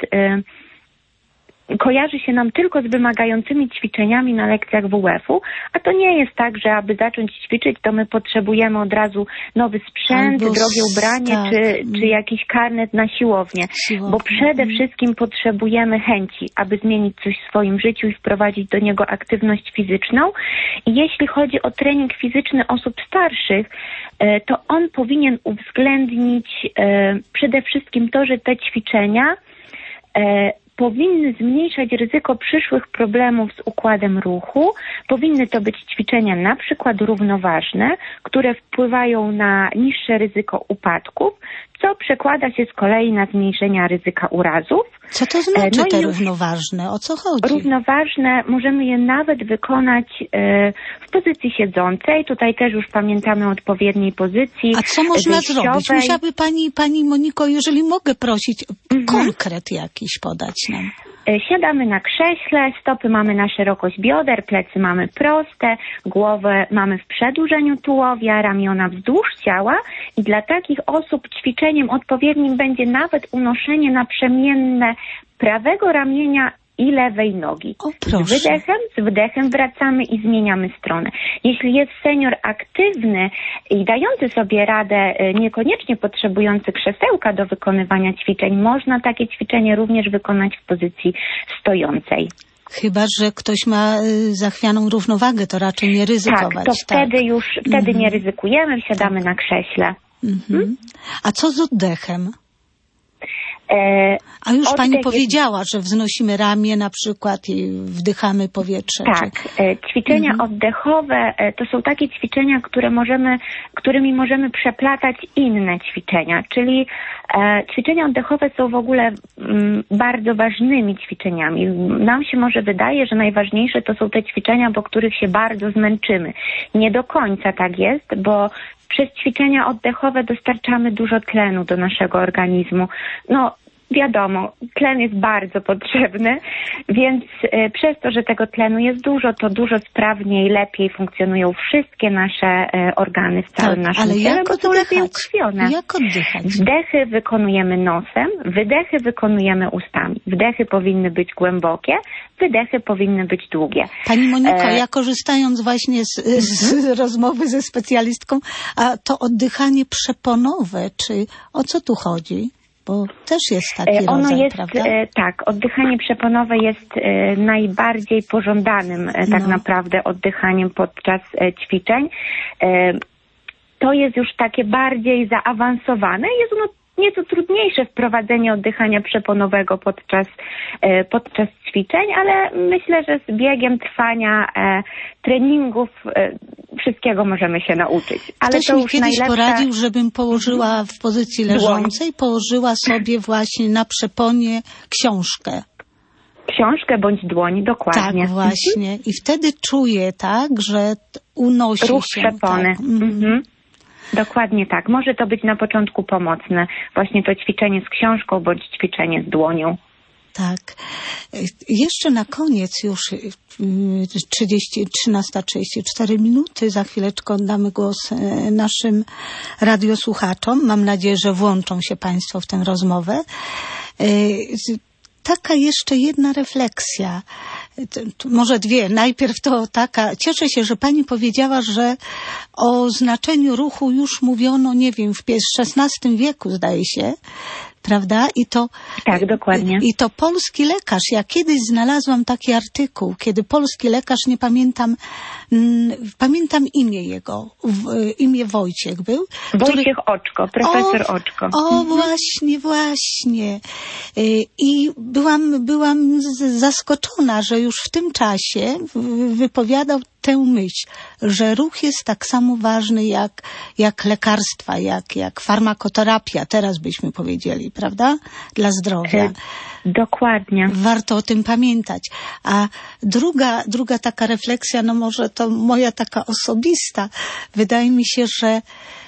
Speaker 3: kojarzy się nam tylko z wymagającymi ćwiczeniami na lekcjach W F-u, a to nie jest tak, że aby zacząć ćwiczyć, to my potrzebujemy od razu nowy sprzęt, Albo drogie ubranie, tak. czy, czy jakiś karnet na siłownię, siłownię, bo przede wszystkim potrzebujemy chęci, aby zmienić coś w swoim życiu i wprowadzić do niego aktywność fizyczną. I jeśli chodzi o trening fizyczny osób starszych, to on powinien uwzględnić przede wszystkim to, że te ćwiczenia powinny zmniejszać ryzyko przyszłych problemów z układem ruchu. Powinny to być ćwiczenia na przykład równoważne, które wpływają na niższe ryzyko upadków, co przekłada się z kolei na zmniejszenie ryzyka urazów.
Speaker 1: Co to znaczy no te równoważne? O co chodzi?
Speaker 3: Równoważne możemy je nawet wykonać e, w pozycji siedzącej. Tutaj też już pamiętamy o odpowiedniej pozycji.
Speaker 1: A co można wyjściowej. zrobić? Musiałaby pani, pani Moniko, jeżeli mogę prosić, mhm. konkret jakiś podać nam.
Speaker 3: Siadamy na krześle, stopy mamy na szerokość bioder, plecy mamy proste, głowę mamy w przedłużeniu tułowia, ramiona wzdłuż ciała i dla takich osób ćwiczeniem odpowiednim będzie nawet unoszenie naprzemienne prawego ramienia i lewej nogi.
Speaker 1: O, proszę.
Speaker 3: Z wydechem, z wdechem wracamy i zmieniamy stronę. Jeśli jest senior aktywny i dający sobie radę, niekoniecznie potrzebujący krzesełka do wykonywania ćwiczeń, można takie ćwiczenie również wykonać w pozycji stojącej.
Speaker 1: Chyba że ktoś ma zachwianą równowagę, to raczej nie ryzykować.
Speaker 3: Tak, to
Speaker 1: tak.
Speaker 3: wtedy już wtedy mhm. nie ryzykujemy, siadamy na krześle.
Speaker 1: Mhm. Hmm? A co z oddechem?
Speaker 3: E,
Speaker 1: A już pani powiedziała, że wznosimy ramię na przykład i wdychamy powietrze.
Speaker 3: Tak, czy... ćwiczenia mhm. oddechowe to są takie ćwiczenia, które możemy, którymi możemy przeplatać inne ćwiczenia, czyli e, ćwiczenia oddechowe są w ogóle m, bardzo ważnymi ćwiczeniami. Nam się może wydaje, że najważniejsze to są te ćwiczenia, po których się bardzo zmęczymy. Nie do końca tak jest, bo przez ćwiczenia oddechowe dostarczamy dużo tlenu do naszego organizmu. No, wiadomo, tlen jest bardzo potrzebny, więc y, przez to, że tego tlenu jest dużo, to dużo sprawniej, lepiej funkcjonują wszystkie nasze y, organy w całym tak, naszym ciele, bo są lepiej ukrwione.
Speaker 1: Jak oddychać?
Speaker 3: Wdechy wykonujemy nosem, wydechy wykonujemy ustami. Wdechy powinny być głębokie, wydechy powinny być długie.
Speaker 1: Pani Moniko, e... ja korzystając właśnie z, z rozmowy ze specjalistką, a to oddychanie przeponowe, czy o co tu chodzi? Bo też jest taki
Speaker 3: ono
Speaker 1: rodzaj,
Speaker 3: jest,
Speaker 1: prawda?
Speaker 3: E, tak, oddychanie przeponowe jest e, najbardziej pożądanym e, tak no. naprawdę oddychaniem podczas e, ćwiczeń. E, to jest już takie bardziej zaawansowane. Jest ono nieco trudniejsze wprowadzenie oddychania przeponowego podczas, e, podczas ćwiczeń, ale myślę, że z biegiem trwania e, treningów e, wszystkiego możemy się nauczyć. Ale
Speaker 1: Ktoś
Speaker 3: to
Speaker 1: mi
Speaker 3: już
Speaker 1: kiedyś
Speaker 3: najlepsza...
Speaker 1: poradził, żebym położyła w pozycji leżącej, dłoń. położyła sobie właśnie na przeponie książkę.
Speaker 3: Książkę bądź dłoń, dokładnie.
Speaker 1: Tak, właśnie. Mhm. I wtedy czuję, tak, że unosi
Speaker 3: ruch
Speaker 1: się.
Speaker 3: przepony.
Speaker 1: Tak. Mhm.
Speaker 3: Dokładnie tak. Może to być na początku pomocne. Właśnie to ćwiczenie z książką bądź ćwiczenie z dłonią.
Speaker 1: Tak. Jeszcze na koniec już trzynasta trzydzieści cztery minuty. Za chwileczkę oddamy głos naszym radiosłuchaczom. Mam nadzieję, że włączą się Państwo w tę rozmowę. Taka jeszcze jedna refleksja. Może dwie. Najpierw to taka, cieszę się, że pani powiedziała, że o znaczeniu ruchu już mówiono, nie wiem, w szesnastym wieku, zdaje się. prawda? I to,
Speaker 3: tak, dokładnie.
Speaker 1: I to polski lekarz. Ja kiedyś znalazłam taki artykuł, kiedy polski lekarz, nie pamiętam, mm, pamiętam imię jego, w, imię Wojciech był.
Speaker 3: Wojciech który... Oczko, profesor
Speaker 1: o,
Speaker 3: Oczko.
Speaker 1: O,
Speaker 3: mhm.
Speaker 1: właśnie, właśnie. I byłam, byłam zaskoczona, że już w tym czasie wypowiadał tę myśl, że ruch jest tak samo ważny jak, jak lekarstwa, jak, jak farmakoterapia, teraz byśmy powiedzieli, prawda? Dla zdrowia.
Speaker 3: Dokładnie.
Speaker 1: Warto o tym pamiętać. A druga, druga taka refleksja, no może to moja taka osobista, wydaje mi się, że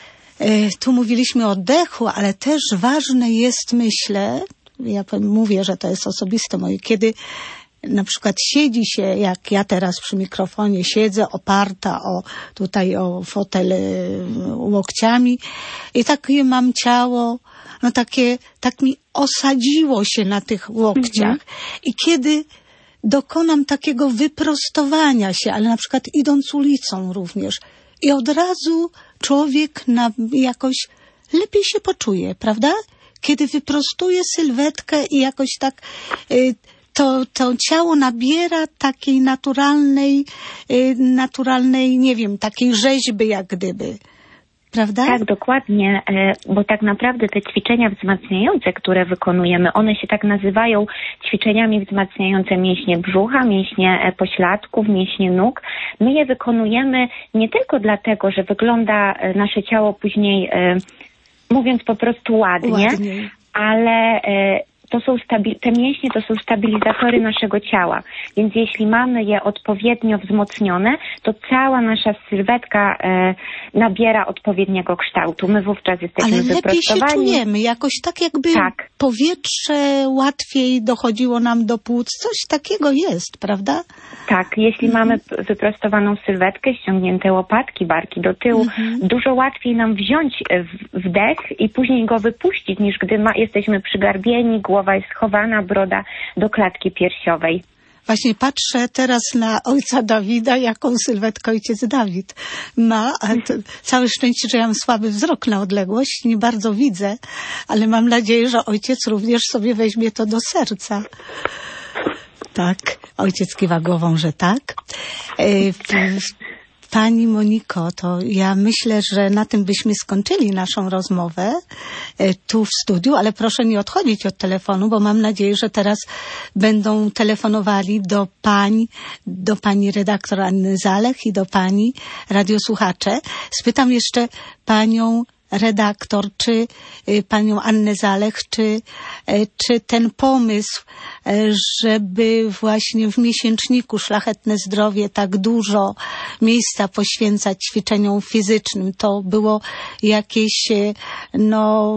Speaker 1: y, tu mówiliśmy o oddechu, ale też ważne jest, myślę, ja mówię, że to jest osobiste moje, kiedy na przykład siedzi się, jak ja teraz przy mikrofonie siedzę, oparta o tutaj o fotel łokciami i takie mam ciało, no takie, tak mi osadziło się na tych łokciach. Mhm. I kiedy dokonam takiego wyprostowania się, ale na przykład idąc ulicą również, i od razu człowiek na, jakoś lepiej się poczuje, prawda? Kiedy wyprostuje sylwetkę i jakoś tak y, to, to ciało nabiera takiej naturalnej, y, naturalnej, nie wiem, takiej rzeźby jak gdyby. Prawda?
Speaker 3: Tak, dokładnie, bo tak naprawdę te ćwiczenia wzmacniające, które wykonujemy, one się tak nazywają ćwiczeniami wzmacniające mięśnie brzucha, mięśnie pośladków, mięśnie nóg. My je wykonujemy nie tylko dlatego, że wygląda nasze ciało później, mówiąc po prostu ładnie, ładnie. ale to są stabi- te mięśnie to są stabilizatory naszego ciała, więc jeśli mamy je odpowiednio wzmocnione, to cała nasza sylwetka e, nabiera odpowiedniego kształtu. My wówczas jesteśmy
Speaker 1: Ale
Speaker 3: wyprostowani.
Speaker 1: lepiej się czujemy, jakoś tak jakby tak. powietrze łatwiej dochodziło nam do płuc. Coś takiego jest, prawda?
Speaker 3: Tak, jeśli mhm. mamy wyprostowaną sylwetkę, ściągnięte łopatki, barki do tyłu, mhm. dużo łatwiej nam wziąć wdech i później go wypuścić, niż gdy ma, jesteśmy przygarbieni, głowa jest schowana, broda do klatki piersiowej.
Speaker 1: Właśnie patrzę teraz na ojca Dawida, jaką sylwetkę ojciec Dawid ma. A to całe szczęście, że ja mam słaby wzrok na odległość, nie bardzo widzę, ale mam nadzieję, że ojciec również sobie weźmie to do serca. Tak, ojciec kiwa głową, że tak. Pani Moniko, to ja myślę, że na tym byśmy skończyli naszą rozmowę tu w studiu, ale proszę nie odchodzić od telefonu, bo mam nadzieję, że teraz będą telefonowali do pań, do pani redaktor Anny Zalech i do pani radiosłuchacze. Spytam jeszcze panią redaktor, czy y, panią Annę Zalech, czy, y, czy ten pomysł, y, żeby właśnie w miesięczniku Szlachetne Zdrowie tak dużo miejsca poświęcać ćwiczeniom fizycznym, to było jakieś y, no,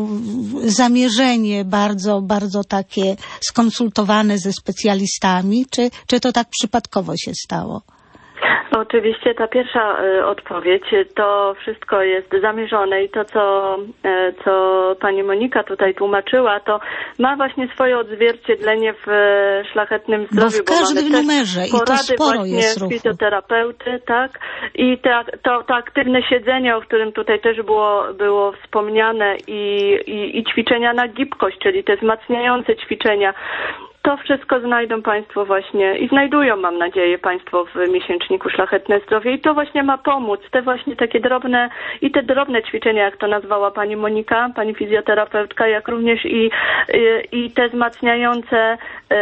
Speaker 1: zamierzenie bardzo, bardzo takie skonsultowane ze specjalistami, czy, czy to tak przypadkowo się stało?
Speaker 2: Oczywiście ta pierwsza y, odpowiedź, to wszystko jest zamierzone i to, co, y, co pani Monika tutaj tłumaczyła, to ma właśnie swoje odzwierciedlenie w y, Szlachetnym Zdrowiu.
Speaker 1: Bo w każdym bo numerze i to sporo jest ruchu.
Speaker 2: Fizjoterapeuty, tak? I te, to, to aktywne siedzenie, o którym tutaj też było, było wspomniane i, i, i ćwiczenia na gibkość, czyli te wzmacniające ćwiczenia. To wszystko znajdą Państwo właśnie i znajdują, mam nadzieję, Państwo w miesięczniku Szlachetne Zdrowie i to właśnie ma pomóc. Te właśnie takie drobne i te drobne ćwiczenia, jak to nazwała pani Monika, pani fizjoterapeutka, jak również i, i, i te wzmacniające,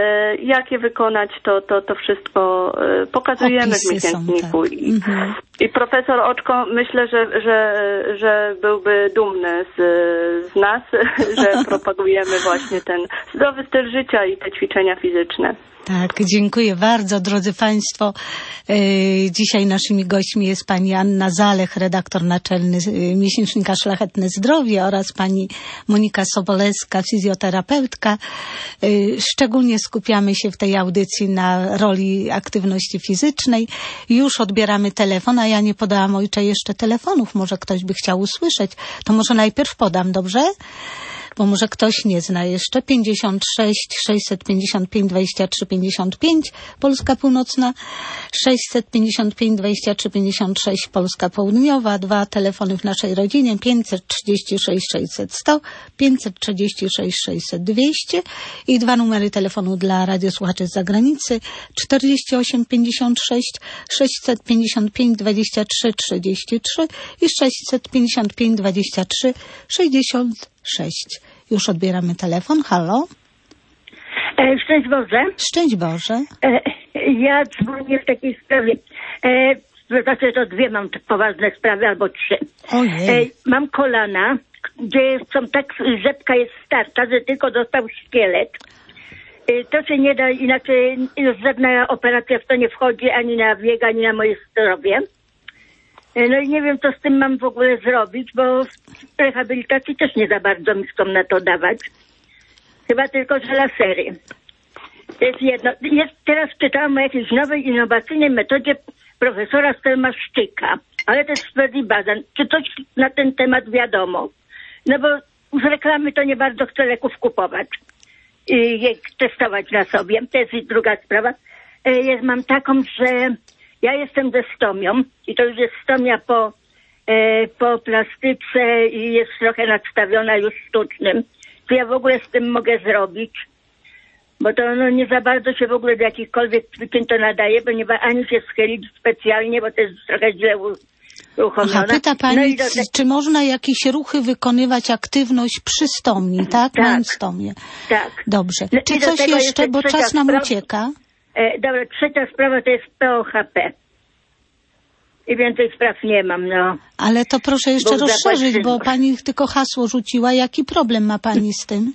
Speaker 2: jak je wykonać, to, to, to wszystko pokazujemy Opisy w miesięczniku.
Speaker 1: Tak.
Speaker 2: I,
Speaker 1: mhm.
Speaker 2: I profesor Oczko, myślę, że, że, że byłby dumny z, z nas, że propagujemy właśnie ten zdrowy styl życia i te ćwiczenia fizyczne.
Speaker 1: Tak, dziękuję bardzo, drodzy Państwo. Dzisiaj naszymi gośćmi jest pani Anna Zalech, redaktor naczelny miesięcznika Szlachetne Zdrowie oraz pani Monika Sobolewska, fizjoterapeutka. Szczególnie skupiamy się w tej audycji na roli aktywności fizycznej. Już odbieramy telefon, a ja nie podałam, ojcze, jeszcze telefonów. Może ktoś by chciał usłyszeć. To może najpierw podam, dobrze? bo może ktoś nie zna jeszcze. pięćdziesiąt sześć sześćset pięćdziesiąt pięć dwadzieścia trzy pięćdziesiąt pięć Polska Północna, sześćset pięćdziesiąt pięć dwadzieścia trzy pięćdziesiąt sześć Polska Południowa, dwa telefony w naszej rodzinie, pięćset trzydzieści sześć sześćset sto, pięćset trzydzieści sześć sześćset dwieście i dwa numery telefonu dla radiosłuchaczy z zagranicy, czterdzieści osiem pięćdziesiąt sześć sześćset pięćdziesiąt pięć dwadzieścia trzy trzydzieści trzy i sześćset pięćdziesiąt pięć dwadzieścia trzy sześćdziesiąt sześć. Już odbieramy telefon. Halo?
Speaker 4: E, szczęść Boże.
Speaker 1: Szczęść Boże.
Speaker 4: E, ja dzwonię w takiej sprawie. E, znaczy to dwie mam poważne sprawy, albo trzy.
Speaker 1: Ojej.
Speaker 4: E, mam kolana, gdzie są tak, rzepka jest starta, że tylko dostał szkielet. E, to się nie da, inaczej żadna operacja w to nie wchodzi, ani na wiek, ani na moje zdrowie. E, no i nie wiem, co z tym mam w ogóle zrobić, bo w rehabilitacji też nie za bardzo mi chcą na to dawać. Chyba tylko, że lasery. To jest jedno. Jest, teraz czytałam o jakiejś nowej, innowacyjnej metodzie profesora Stelmaszczyka. Ale to jest Freddy Bazan. Czy coś na ten temat wiadomo? No bo z reklamy to nie bardzo chcę leków kupować i je testować na sobie. To jest druga sprawa. Jest, mam taką, że ja jestem ze stomią i to już jest stomia po, po plastyce i jest trochę nadstawiona już sztucznym. Co ja w ogóle z tym mogę zrobić? Bo to no, nie za bardzo się w ogóle do jakichkolwiek ćwiczeń to nadaje, ponieważ ani się schylić specjalnie, bo to jest trochę źle uruchomione.
Speaker 1: Aha, pyta pani,
Speaker 4: no i do...
Speaker 1: czy można jakieś ruchy wykonywać, aktywność przy stomii, tak?
Speaker 4: Tak.
Speaker 1: Mając stomię.
Speaker 4: Tak.
Speaker 1: Dobrze.
Speaker 4: No
Speaker 1: czy coś jeszcze, bo czas nam
Speaker 4: sprawa...
Speaker 1: ucieka?
Speaker 4: E, dobra, trzecia sprawa to jest P O H P. I więcej spraw nie mam, no.
Speaker 1: Ale to proszę jeszcze
Speaker 4: Bóg
Speaker 1: rozszerzyć, bo pani tylko hasło rzuciła. Jaki problem ma pani z tym?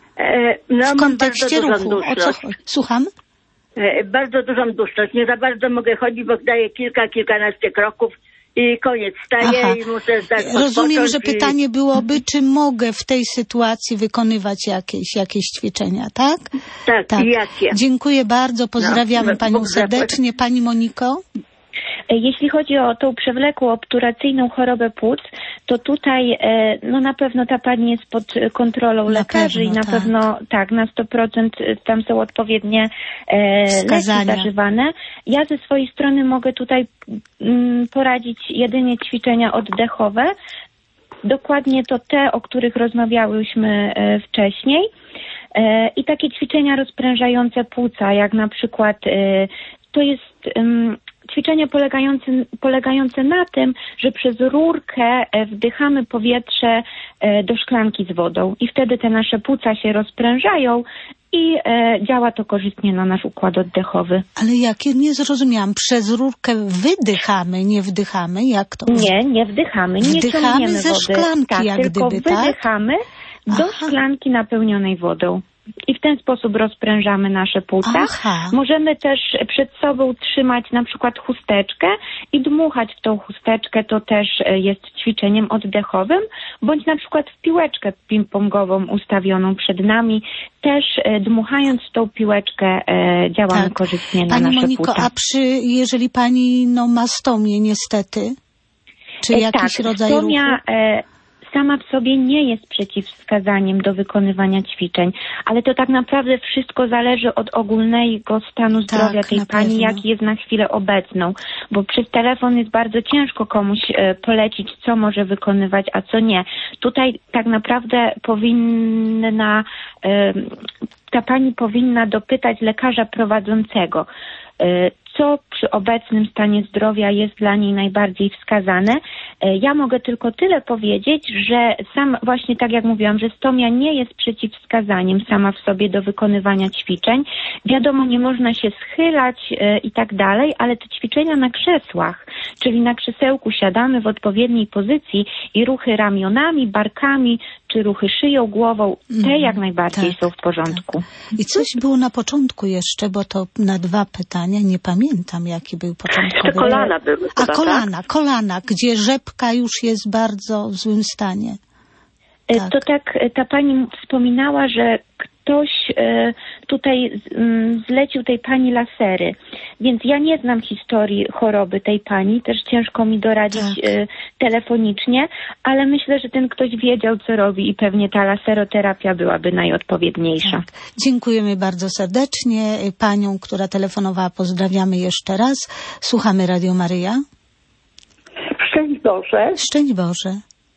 Speaker 4: E, no,
Speaker 1: w kontekście
Speaker 4: mam bardzo
Speaker 1: ruchu.
Speaker 4: dużą
Speaker 1: O co chodzi? Słucham?
Speaker 4: E, bardzo dużą duszność. Nie za bardzo mogę chodzić, bo daję kilka, kilkanaście kroków i koniec. Staję
Speaker 1: Aha.
Speaker 4: i muszę zdać
Speaker 1: Rozumiem, że
Speaker 4: i...
Speaker 1: pytanie byłoby, czy mogę w tej sytuacji wykonywać jakieś, jakieś ćwiczenia, tak?
Speaker 4: Tak, tak. I jakie?
Speaker 1: Dziękuję bardzo, pozdrawiamy
Speaker 4: no,
Speaker 1: panią serdecznie. Pani Moniko?
Speaker 3: Jeśli chodzi o tą przewlekłą obturacyjną chorobę płuc, to tutaj no na pewno ta pani jest pod kontrolą
Speaker 1: na
Speaker 3: lekarzy
Speaker 1: pewno,
Speaker 3: i na
Speaker 1: tak.
Speaker 3: pewno tak, na sto procent tam są odpowiednie e, leki zażywane. Ja ze swojej strony mogę tutaj mm, poradzić jedynie ćwiczenia oddechowe. Dokładnie to te, o których rozmawiałyśmy e, wcześniej. E, I takie ćwiczenia rozprężające płuca, jak na przykład e, to jest... Um, ćwiczenia polegające, polegające na tym, że przez rurkę wdychamy powietrze do szklanki z wodą i wtedy te nasze płuca się rozprężają i e, działa to korzystnie na nasz układ oddechowy.
Speaker 1: Ale jakie? Nie zrozumiałam. Przez rurkę wydychamy, nie wdychamy? Jak to?
Speaker 3: Nie, nie wdychamy. Nie
Speaker 1: wdychamy ze
Speaker 3: wody.
Speaker 1: szklanki,
Speaker 3: tak,
Speaker 1: jak
Speaker 3: tylko
Speaker 1: gdyby, tak?
Speaker 3: wydychamy do Aha. szklanki napełnionej wodą. I w ten sposób rozprężamy nasze płuca.
Speaker 1: Aha.
Speaker 3: Możemy też przed sobą trzymać na przykład chusteczkę i dmuchać w tą chusteczkę, to też jest ćwiczeniem oddechowym, bądź na przykład w piłeczkę ping-pongową ustawioną przed nami, też dmuchając w tą piłeczkę działamy tak. korzystnie na
Speaker 1: Pani
Speaker 3: nasze
Speaker 1: Moniko,
Speaker 3: płuca.
Speaker 1: a przy, jeżeli pani no, ma stomię niestety, czy jakiś
Speaker 3: tak,
Speaker 1: rodzaj
Speaker 3: stomia,
Speaker 1: ruchu?
Speaker 3: E, sama w sobie nie jest przeciwwskazaniem do wykonywania ćwiczeń, ale to tak naprawdę wszystko zależy od ogólnego stanu zdrowia
Speaker 1: tak,
Speaker 3: tej pani, jaki jest na chwilę obecną, bo przez telefon jest bardzo ciężko komuś e, polecić, co może wykonywać, a co nie. Tutaj tak naprawdę powinna, e, ta pani powinna dopytać lekarza prowadzącego, e, co przy obecnym stanie zdrowia jest dla niej najbardziej wskazane. Ja mogę tylko tyle powiedzieć, że sam właśnie tak jak mówiłam, że stomia nie jest przeciwwskazaniem sama w sobie do wykonywania ćwiczeń. Wiadomo, nie można się schylać e, i tak dalej, ale te ćwiczenia na krzesłach, czyli na krzesełku siadamy w odpowiedniej pozycji i ruchy ramionami, barkami, czy ruchy szyją, głową, te mm, jak najbardziej tak, są w porządku.
Speaker 1: Tak. I coś było na początku jeszcze, bo to na dwa pytania, nie pamiętam jaki był początkowy.
Speaker 2: Te kolana były.
Speaker 1: A
Speaker 2: chyba,
Speaker 1: kolana,
Speaker 2: tak?
Speaker 1: kolana, gdzie rzepka już jest bardzo w złym stanie.
Speaker 3: Tak. To tak ta pani wspominała, że ktoś e, tutaj um, zlecił tej pani lasery. Więc ja nie znam historii choroby tej pani, też ciężko mi doradzić tak. y, telefonicznie, ale myślę, że ten ktoś wiedział, co robi i pewnie ta laseroterapia byłaby najodpowiedniejsza.
Speaker 1: Tak. Dziękujemy bardzo serdecznie. Panią, która telefonowała, pozdrawiamy jeszcze raz. Słuchamy Radio Maryja.
Speaker 5: Szczęść Boże.
Speaker 1: Szczęść Boże.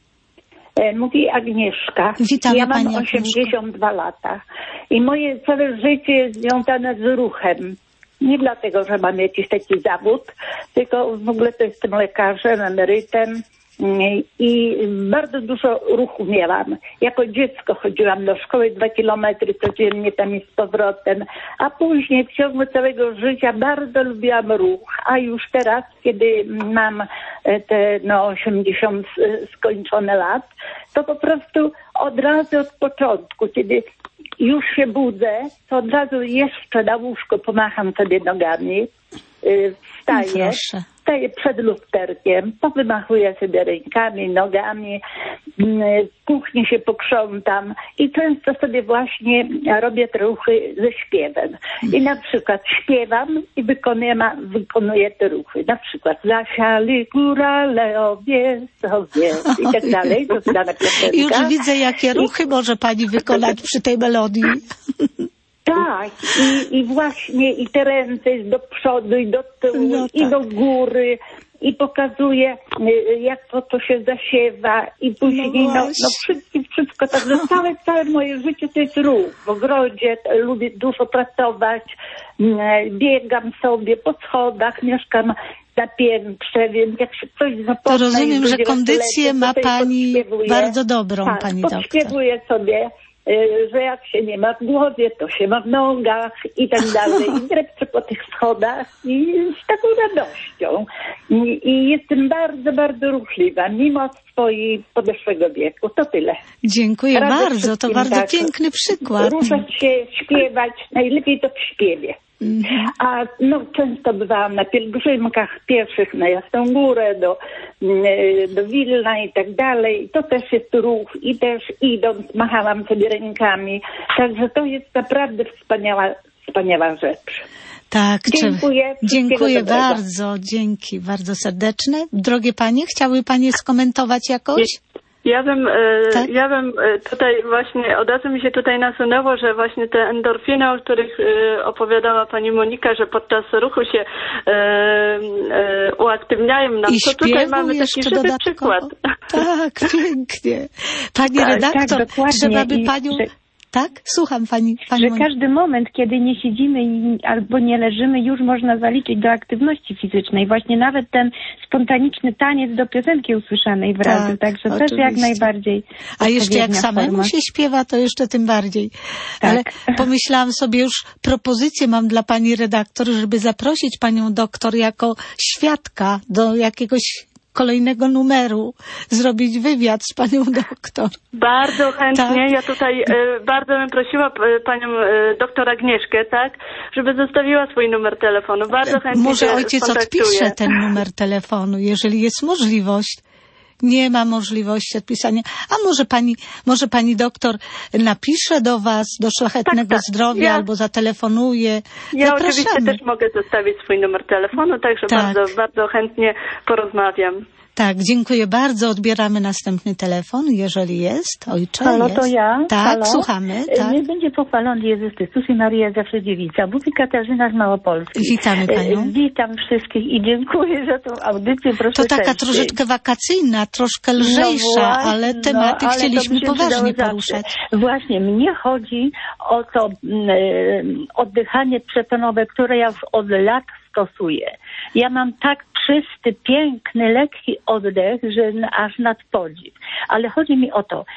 Speaker 5: Mówi Agnieszka.
Speaker 1: Witamy,
Speaker 5: ja mam
Speaker 1: pani
Speaker 5: osiemdziesiąt dwa lata i moje całe życie jest związane z ruchem. Nie dlatego, że mam jakiś taki zawód, tylko w ogóle to jestem lekarzem, emerytem i bardzo dużo ruchu miałam. Jako dziecko chodziłam do szkoły dwa kilometry codziennie tam i z powrotem, a później w ciągu całego życia bardzo lubiłam ruch, a już teraz, kiedy mam te no osiemdziesiąt skończone lat, to po prostu od razu od początku, kiedy już się budzę, to od razu jeszcze na łóżko pomacham sobie nogami, wstaję, staję przed lusterkiem, powymachuję sobie rękami, nogami, w kuchni się pokrzątam i często sobie właśnie robię te ruchy ze śpiewem. I na przykład śpiewam i wykonuję, wykonuję te ruchy. Na przykład zasiali górale, owiec, owiec i tak dalej. To jest dana piosenka.
Speaker 1: Już widzę, jakie ruchy I... może pani wykonać przy tej melodii.
Speaker 5: Tak, i, i właśnie i te ręce do przodu i do tyłu no tak. i do góry i pokazuje, jak to, to się zasiewa i później no, no, no wszystko, wszystko tak, że całe, całe moje życie to jest ruch. W ogrodzie lubię dużo pracować, biegam sobie po schodach, mieszkam na piętrze, więc jak się coś zapomnę...
Speaker 1: To rozumiem, że kondycję ma pani bardzo dobrą,
Speaker 5: tak,
Speaker 1: pani doktor.
Speaker 5: Podśpiewuję sobie, że jak się nie ma w głowie, to się ma w nogach i tak dalej. I drepczę po tych schodach i z taką radością. I, i jestem bardzo, bardzo ruchliwa, mimo swojego podeszłego wieku. To tyle.
Speaker 1: Dziękuję Radzę bardzo, to bardzo tak, piękny przykład.
Speaker 5: Ruszać się, śpiewać, najlepiej to w śpiewie. Mm-hmm. A no, często bywałam na pielgrzymkach pieszych na Jasną Górę, do, do Wilna i tak dalej. To też jest ruch i też idąc machałam sobie rękami. Także to jest naprawdę wspaniała, wspaniała rzecz.
Speaker 1: Tak,
Speaker 5: dziękuję.
Speaker 1: Dziękuję bardzo, dzięki, bardzo serdeczne. Drogie panie, chciały panie skomentować jakoś?
Speaker 2: Ja bym, tak? ja bym tutaj właśnie, od razu mi się tutaj nasunęło, że właśnie te endorfiny, o których opowiadała pani Monika, że podczas ruchu się e, e, uaktywniają nam.
Speaker 1: I
Speaker 2: to tutaj mamy taki żywy przykład.
Speaker 1: Tak, pięknie. Pani tak, redaktor,
Speaker 3: tak,
Speaker 1: trzeba by panią... Tak? Słucham pani. pani
Speaker 3: że
Speaker 1: Monika.
Speaker 3: każdy moment, kiedy nie siedzimy i, albo nie leżymy, już można zaliczyć do aktywności fizycznej. Właśnie nawet ten spontaniczny taniec do piosenki usłyszanej w radiu.
Speaker 1: Tak,
Speaker 3: Także też jak najbardziej.
Speaker 1: A jeszcze jak samemu
Speaker 3: forma.
Speaker 1: się śpiewa, to jeszcze tym bardziej.
Speaker 3: Tak.
Speaker 1: Ale pomyślałam sobie, już propozycję mam dla pani redaktor, żeby zaprosić panią doktor jako świadka do jakiegoś kolejnego numeru, zrobić wywiad z panią doktor.
Speaker 2: Bardzo chętnie.
Speaker 1: Tak?
Speaker 2: Ja tutaj e, bardzo bym prosiła e, panią e, doktor Agnieszkę, tak, żeby zostawiła swój numer telefonu. Bardzo chętnie
Speaker 1: Może ojciec odpisze ten numer telefonu, jeżeli jest możliwość. Nie ma możliwości odpisania. A może pani, może pani doktor napisze do was, do Szlachetnego
Speaker 2: tak, tak.
Speaker 1: Zdrowia, ja, albo zatelefonuje.
Speaker 2: Ja
Speaker 1: Zapraszamy.
Speaker 2: oczywiście też mogę zostawić swój numer telefonu, także
Speaker 1: tak.
Speaker 2: bardzo, bardzo chętnie porozmawiam.
Speaker 1: Tak, dziękuję bardzo. Odbieramy następny telefon, jeżeli jest. Ojcze,
Speaker 6: Halo,
Speaker 1: jest.
Speaker 6: to ja.
Speaker 1: Tak,
Speaker 6: Halo?
Speaker 1: słuchamy. Tak.
Speaker 6: Niech będzie pochwalony Jezus Chrystus i Maryja zawsze dziewica. Mówi Katarzyna z Małopolski.
Speaker 1: Witamy panią.
Speaker 6: Witam wszystkich i dziękuję za tą audycję. Proszę
Speaker 1: to taka
Speaker 6: częściej.
Speaker 1: troszeczkę wakacyjna, troszkę lżejsza, no właśnie, ale tematy no, ale chcieliśmy poważnie poruszać.
Speaker 6: Właśnie, mnie chodzi o to mm, oddychanie przetonowe, które ja już od lat stosuję. Ja mam tak czysty, piękny, lekki oddech, że aż nad podziw. Ale chodzi mi o to,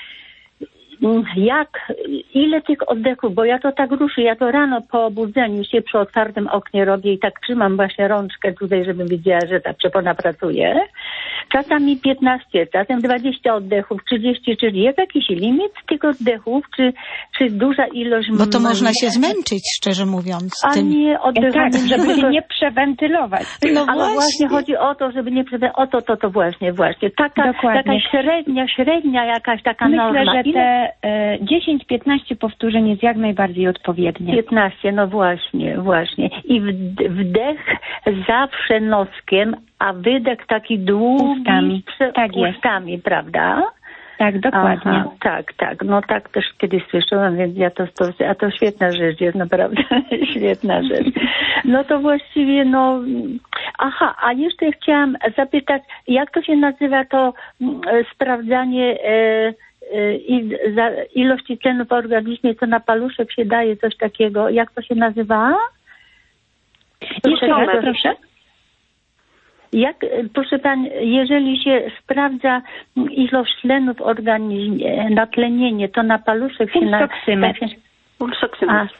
Speaker 6: jak, ile tych oddechów, bo ja to tak ruszę, ja to rano po obudzeniu się przy otwartym oknie robię i tak trzymam właśnie rączkę tutaj, żebym wiedziała, że ta przepona pracuje. Czasami piętnaście, czasem dwadzieścia oddechów, trzydzieści, czyli jest jakiś limit tych oddechów, czy, czy duża ilość...
Speaker 1: Bo to można się zmęczyć, szczerze mówiąc.
Speaker 6: A
Speaker 1: tym.
Speaker 6: nie oddychaniem,
Speaker 3: tak, żeby się nie przewentylować.
Speaker 1: No
Speaker 6: ale właśnie. właśnie chodzi o to, żeby nie przewentylować. O to, to, to właśnie, właśnie. Taka, taka średnia, średnia jakaś taka
Speaker 3: Myślę,
Speaker 6: norma.
Speaker 3: że te e, dziesięć piętnaście powtórzeń jest jak najbardziej odpowiednie.
Speaker 6: piętnaście, no właśnie, właśnie. I wd- wdech zawsze noskiem, a wydech taki długi
Speaker 3: Ustami.
Speaker 6: prze-
Speaker 3: Tak jest.
Speaker 6: ustami, prawda?
Speaker 3: Tak, dokładnie.
Speaker 6: Aha, tak, tak. No tak też kiedyś słyszałam, więc ja to stosuję. A to świetna rzecz jest, naprawdę świetna rzecz. No to właściwie no... Aha, a jeszcze chciałam zapytać, jak to się nazywa to mm, sprawdzanie e, e, i, za, ilości tlenu w organizmie, co na paluszek się daje, coś takiego. Jak to się nazywa?
Speaker 3: Jeszcze raz, proszę.
Speaker 6: Jak, proszę pani, jeżeli się sprawdza ilość tlenu w organizmie, natlenienie, to na paluszek się...
Speaker 3: Pulsoksymetr.
Speaker 6: Na...
Speaker 2: Pulsoksymetr.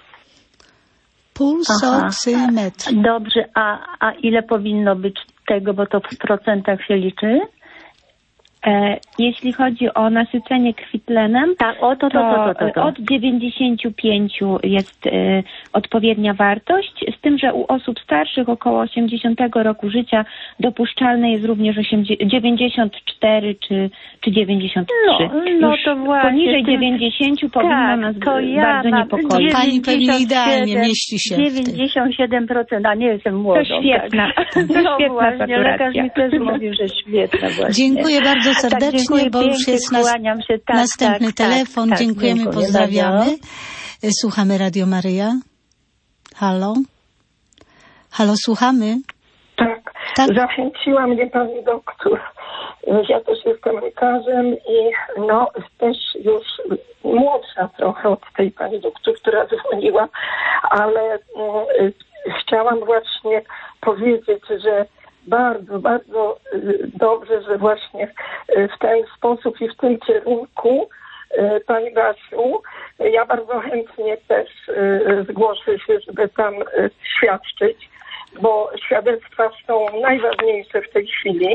Speaker 1: Pulsoksymetr.
Speaker 6: Dobrze, a, a ile powinno być tego, bo to w procentach się liczy?
Speaker 3: E, jeśli chodzi o nasycenie krwi tlenem,
Speaker 6: Tak, o to, to, to, to, to, to.
Speaker 3: od dziewięćdziesiąt pięć jest e, odpowiednia wartość, z tym, że u osób starszych około osiemdziesiątego roku życia dopuszczalne jest również osiemdziesiąt, dziewięćdziesiąt cztery czy, czy dziewięćdziesiąt trzy.
Speaker 6: No, no
Speaker 3: Już
Speaker 6: to właśnie.
Speaker 3: poniżej
Speaker 6: tym...
Speaker 3: dziewięćdziesiąt powinno
Speaker 6: tak,
Speaker 3: nas
Speaker 6: to ja
Speaker 3: bardzo
Speaker 6: mam
Speaker 3: niepokoić.
Speaker 1: Pani pewnie idealnie mieści się w tym.
Speaker 6: dziewięćdziesiąt siedem procent, a nie jestem młodą.
Speaker 3: To świetna,
Speaker 6: Tak.
Speaker 3: to
Speaker 6: No
Speaker 3: świetna
Speaker 6: właśnie, lekarz
Speaker 3: saturacja.
Speaker 6: mi też mówił, że świetna właśnie.
Speaker 1: Dziękuję bardzo serdecznie,
Speaker 6: tak, dziękuję
Speaker 1: bo już
Speaker 6: pięknie,
Speaker 1: jest nas,
Speaker 6: kłaniam się. Tak,
Speaker 1: następny
Speaker 6: tak,
Speaker 1: telefon.
Speaker 6: Tak, tak,
Speaker 1: Dziękujemy,
Speaker 6: dziękuję
Speaker 1: pozdrawiamy.
Speaker 6: bardzo.
Speaker 1: Słuchamy Radio Maryja. Halo? Halo, słuchamy?
Speaker 7: Tak,
Speaker 1: Tak.
Speaker 7: zachęciła mnie pani doktor. Ja też jestem lekarzem i no też już młodsza trochę od tej pani doktor, która dzwoniła, ale mm, chciałam właśnie powiedzieć, że bardzo, bardzo y, dobrze, że właśnie y, w ten sposób i w tym kierunku y, pani Basiu, ja bardzo chętnie też y, zgłoszę się, żeby tam y, świadczyć, bo świadectwa są najważniejsze w tej chwili.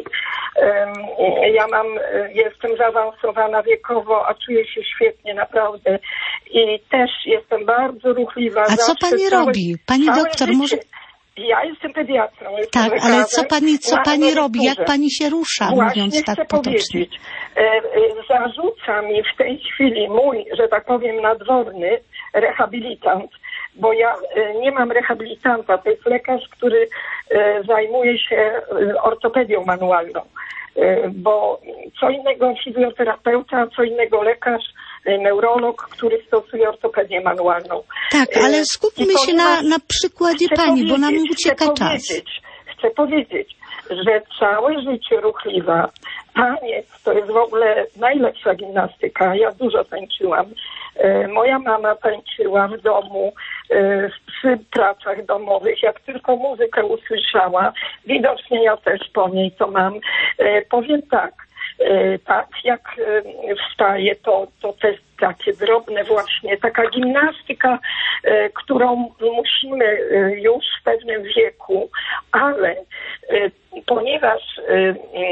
Speaker 7: Ja mam, jestem zaawansowana wiekowo, a czuję się świetnie naprawdę i też jestem bardzo ruchliwa.
Speaker 1: A co pani
Speaker 7: całe,
Speaker 1: robi? Pani doktor,
Speaker 7: życie.
Speaker 1: może...
Speaker 7: Ja jestem pediatrą. Jestem
Speaker 1: Tak,
Speaker 7: lekarzem,
Speaker 1: ale co pani, co
Speaker 7: na
Speaker 1: pani robi? Jak
Speaker 7: emeryturze.
Speaker 1: pani się rusza,
Speaker 7: Właśnie
Speaker 1: mówiąc tak
Speaker 7: chcę
Speaker 1: potocznie?
Speaker 7: powiedzieć, e, e, zarzuca mi w tej chwili mój, że tak powiem, nadworny rehabilitant, bo ja e, nie mam rehabilitanta, to jest lekarz, który e, zajmuje się e, ortopedią manualną, e, bo co innego fizjoterapeuta, a co innego lekarz, e, neurolog, który stosuje ortopedię manualną.
Speaker 1: Tak, ale skupmy
Speaker 7: I
Speaker 1: się na,
Speaker 7: ponieważ-
Speaker 1: na przykładzie
Speaker 7: chcę
Speaker 1: pani, bo nam
Speaker 7: powiedzieć,
Speaker 1: ucieka
Speaker 7: chcę
Speaker 1: czas.
Speaker 7: Powiedzieć, chcę powiedzieć, że całe życie ruchliwa, taniec to jest w ogóle najlepsza gimnastyka. Ja dużo tańczyłam. E, moja mama tańczyła w domu, e, przy pracach domowych. Jak tylko muzykę usłyszała, widocznie ja też po niej to mam. E, powiem tak, e, tak jak e, wstaję, to, to te takie drobne właśnie, taka gimnastyka, e, którą musimy e, już w pewnym wieku, ale e, ponieważ e, e,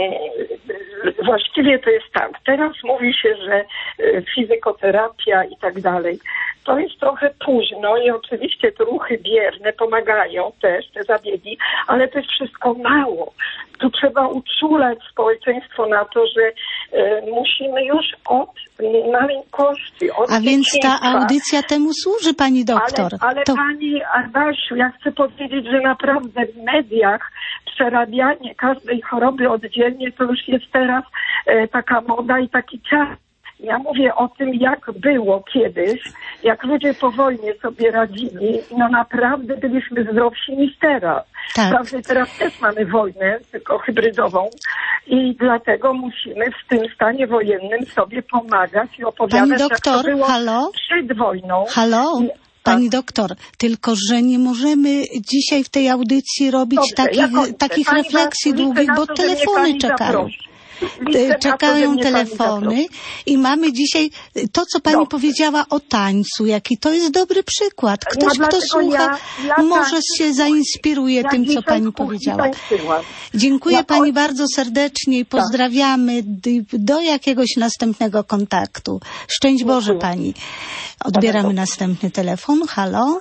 Speaker 7: właściwie to jest tak, teraz mówi się, że e, fizykoterapia i tak dalej, to jest trochę późno i oczywiście te ruchy bierne pomagają też, te zabiegi, ale to jest wszystko mało. Tu trzeba uczulać społeczeństwo na to, że e, musimy już od maleńkości, od
Speaker 1: A więc ta
Speaker 7: dzieciństwa.
Speaker 1: audycja temu służy, pani doktor.
Speaker 7: Ale, ale
Speaker 1: To...
Speaker 7: pani Basiu, ja chcę powiedzieć, że naprawdę w mediach przerabianie każdej choroby oddzielnie to już jest teraz e, taka moda i taki czas. Ja mówię o tym, jak było kiedyś, jak ludzie po wojnie sobie radzili. No naprawdę byliśmy zdrowsi niż teraz.
Speaker 1: Tak.
Speaker 7: Prawda, teraz też mamy wojnę, tylko hybrydową i dlatego musimy w tym stanie wojennym sobie pomagać i opowiadać,
Speaker 1: Pani doktor,
Speaker 7: jak to było
Speaker 1: halo?
Speaker 7: przed wojną.
Speaker 1: Halo?
Speaker 7: I-
Speaker 1: Pani doktor, tylko że nie możemy dzisiaj w tej audycji robić
Speaker 7: Dobrze,
Speaker 1: takich,
Speaker 7: ja kończę.
Speaker 1: takich
Speaker 7: Pani
Speaker 1: refleksji
Speaker 7: Basiu, liczę
Speaker 1: długich,
Speaker 7: na
Speaker 1: bo
Speaker 7: to, że mnie
Speaker 1: telefony
Speaker 7: pani
Speaker 1: czekają.
Speaker 7: zaprosi. Liczę na to, że
Speaker 1: Czekają
Speaker 7: mnie pani
Speaker 1: telefony
Speaker 7: zaprosi.
Speaker 1: i mamy dzisiaj to, co pani
Speaker 7: Dobrze.
Speaker 1: powiedziała o tańcu, jaki to jest dobry przykład. Ktoś,
Speaker 7: No
Speaker 1: kto
Speaker 7: dlatego
Speaker 1: słucha,
Speaker 7: ja- ja
Speaker 1: może
Speaker 7: tańczę.
Speaker 1: się zainspiruje
Speaker 7: Ja
Speaker 1: tym, co
Speaker 7: dzisiaj
Speaker 1: pani
Speaker 7: w kuchni
Speaker 1: powiedziała.
Speaker 7: tańczyłam.
Speaker 1: Dziękuję
Speaker 7: Ja
Speaker 1: pani
Speaker 7: kończę.
Speaker 1: bardzo serdecznie i pozdrawiamy D- do jakiegoś następnego kontaktu. Szczęść Boże
Speaker 7: Dziękuję.
Speaker 1: pani. Odbieramy
Speaker 7: Dziękuję.
Speaker 1: następny telefon. Halo?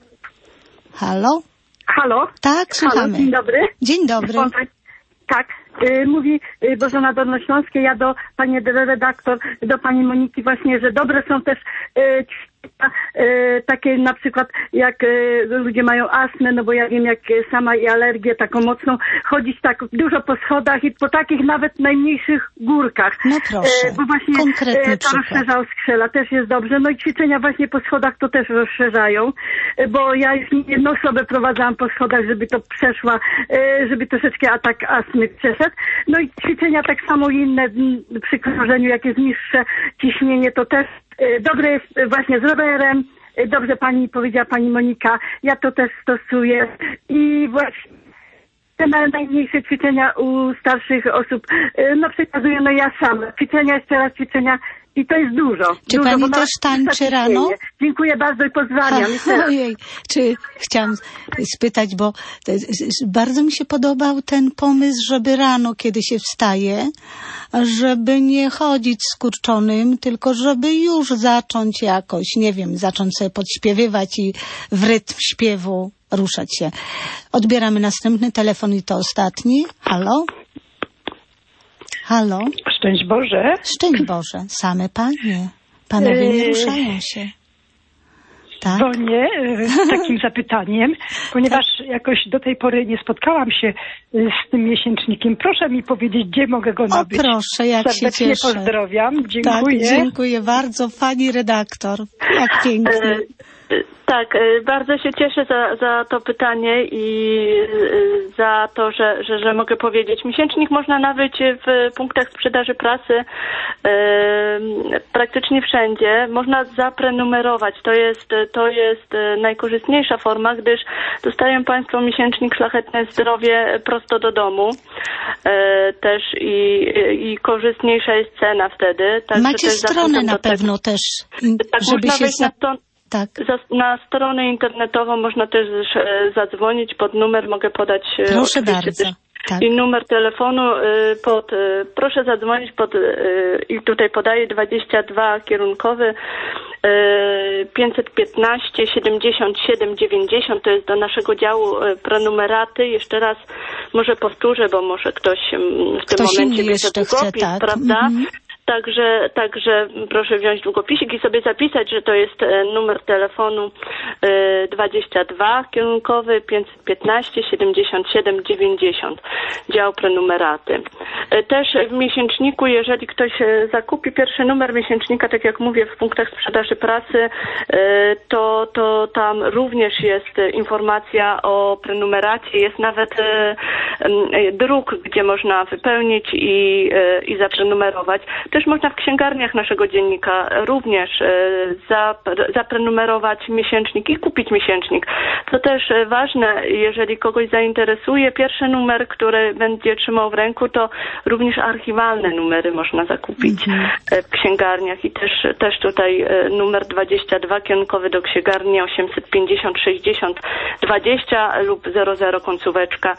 Speaker 1: Halo?
Speaker 7: Halo?
Speaker 1: Tak, słuchamy.
Speaker 7: Halo, dzień dobry.
Speaker 1: Dzień dobry.
Speaker 7: Tak,
Speaker 4: y, mówi y, Bożena Dolnośląskie, ja do pani redaktor, do pani Moniki właśnie, że dobre są też y, E, takie na przykład jak e, ludzie mają astmę, no bo ja wiem jak sama i alergię taką mocną, chodzić tak dużo po schodach i po takich nawet najmniejszych górkach.
Speaker 1: No proszę,
Speaker 4: e, bo właśnie
Speaker 1: konkretny
Speaker 4: e, to
Speaker 1: przykład.
Speaker 4: rozszerza oskrzela, też jest dobrze. No i ćwiczenia właśnie po schodach to też rozszerzają, e, bo ja już jedną osobę prowadzałam po schodach, żeby to przeszła, e, żeby troszeczkę atak astmy przeszedł. No i ćwiczenia tak samo inne m, przy krążeniu, jak jest niższe ciśnienie, to też dobre jest właśnie z rowerem. Dobrze pani powiedziała, pani Monika. Ja to też stosuję. I właśnie te najmniejsze ćwiczenia u starszych osób, no przekazuję no ja sama. Ćwiczenia, jeszcze raz ćwiczenia. I to jest dużo.
Speaker 1: Czy
Speaker 4: dużo,
Speaker 1: pani też tańczy rano?
Speaker 4: Dziękuję bardzo i pozdrawiam.
Speaker 1: Ha, ojej, czy chciałam spytać, bo to, bardzo mi się podobał ten pomysł, żeby rano, kiedy się wstaje, żeby nie chodzić skurczonym, tylko żeby już zacząć jakoś, nie wiem, zacząć sobie podśpiewywać i w rytm śpiewu ruszać się. Odbieramy następny telefon i to ostatni. Halo? Halo?
Speaker 8: Szczęść Boże.
Speaker 1: Szczęść Boże. Same panie. Panowie nie ruszają się. Tak?
Speaker 8: Dzwonię z takim zapytaniem, ponieważ tak. jakoś do tej pory nie spotkałam się z tym miesięcznikiem. Proszę mi powiedzieć, gdzie mogę go nabyć.
Speaker 1: O proszę, jak
Speaker 8: Serdecznie
Speaker 1: się cieszę.
Speaker 8: pozdrawiam. Dziękuję.
Speaker 1: Tak, dziękuję bardzo. Pani redaktor. Jak pięknie.
Speaker 2: Tak, bardzo się cieszę za, za to pytanie i za to, że, że, że mogę powiedzieć. Miesięcznik można nabyć w punktach sprzedaży prasy e, praktycznie wszędzie. Można zaprenumerować. To jest, to jest najkorzystniejsza forma, gdyż dostają Państwo miesięcznik Szlachetne Zdrowie prosto do domu. E, też i, i korzystniejsza jest cena wtedy. Tak,
Speaker 1: Macie
Speaker 2: też
Speaker 1: stronę na pewno też,
Speaker 2: tak,
Speaker 1: żeby
Speaker 2: można
Speaker 1: się...
Speaker 2: wejść na stronę.
Speaker 1: Tak.
Speaker 2: Na stronę internetową można też zadzwonić pod numer, mogę podać.
Speaker 1: Proszę bardzo. Tak.
Speaker 2: I numer telefonu pod, proszę zadzwonić pod, i tutaj podaję dwadzieścia dwa kierunkowy pięćset piętnaście siedemdziesiąt siedem dziewięćdziesiąt, to jest do naszego działu prenumeraty. Jeszcze raz może powtórzę, bo może ktoś w tym
Speaker 1: ktoś
Speaker 2: momencie
Speaker 1: jeszcze chce,
Speaker 2: długopis,
Speaker 1: tak.
Speaker 2: prawda?
Speaker 1: Mm-hmm.
Speaker 2: Także, także proszę wziąć długopisik i sobie zapisać, że to jest numer telefonu dwadzieścia dwa kierunkowy pięćset piętnaście siedemdziesiąt siedem dziewięćdziesiąt, dział prenumeraty. Też w miesięczniku, jeżeli ktoś zakupi pierwszy numer miesięcznika, tak jak mówię, w punktach sprzedaży prasy, to, to tam również jest informacja o prenumeracie, jest nawet druk, gdzie można wypełnić i, i zaprenumerować. Też można w księgarniach naszego dziennika również zaprenumerować miesięcznik i kupić miesięcznik. To też ważne, jeżeli kogoś zainteresuje pierwszy numer, który będzie trzymał w ręku, to również archiwalne numery można zakupić w księgarniach i też, też tutaj numer dwadzieścia dwa kierunkowy do księgarni osiemset pięćdziesiąt sześćdziesiąt dwadzieścia lub zero zero końcóweczka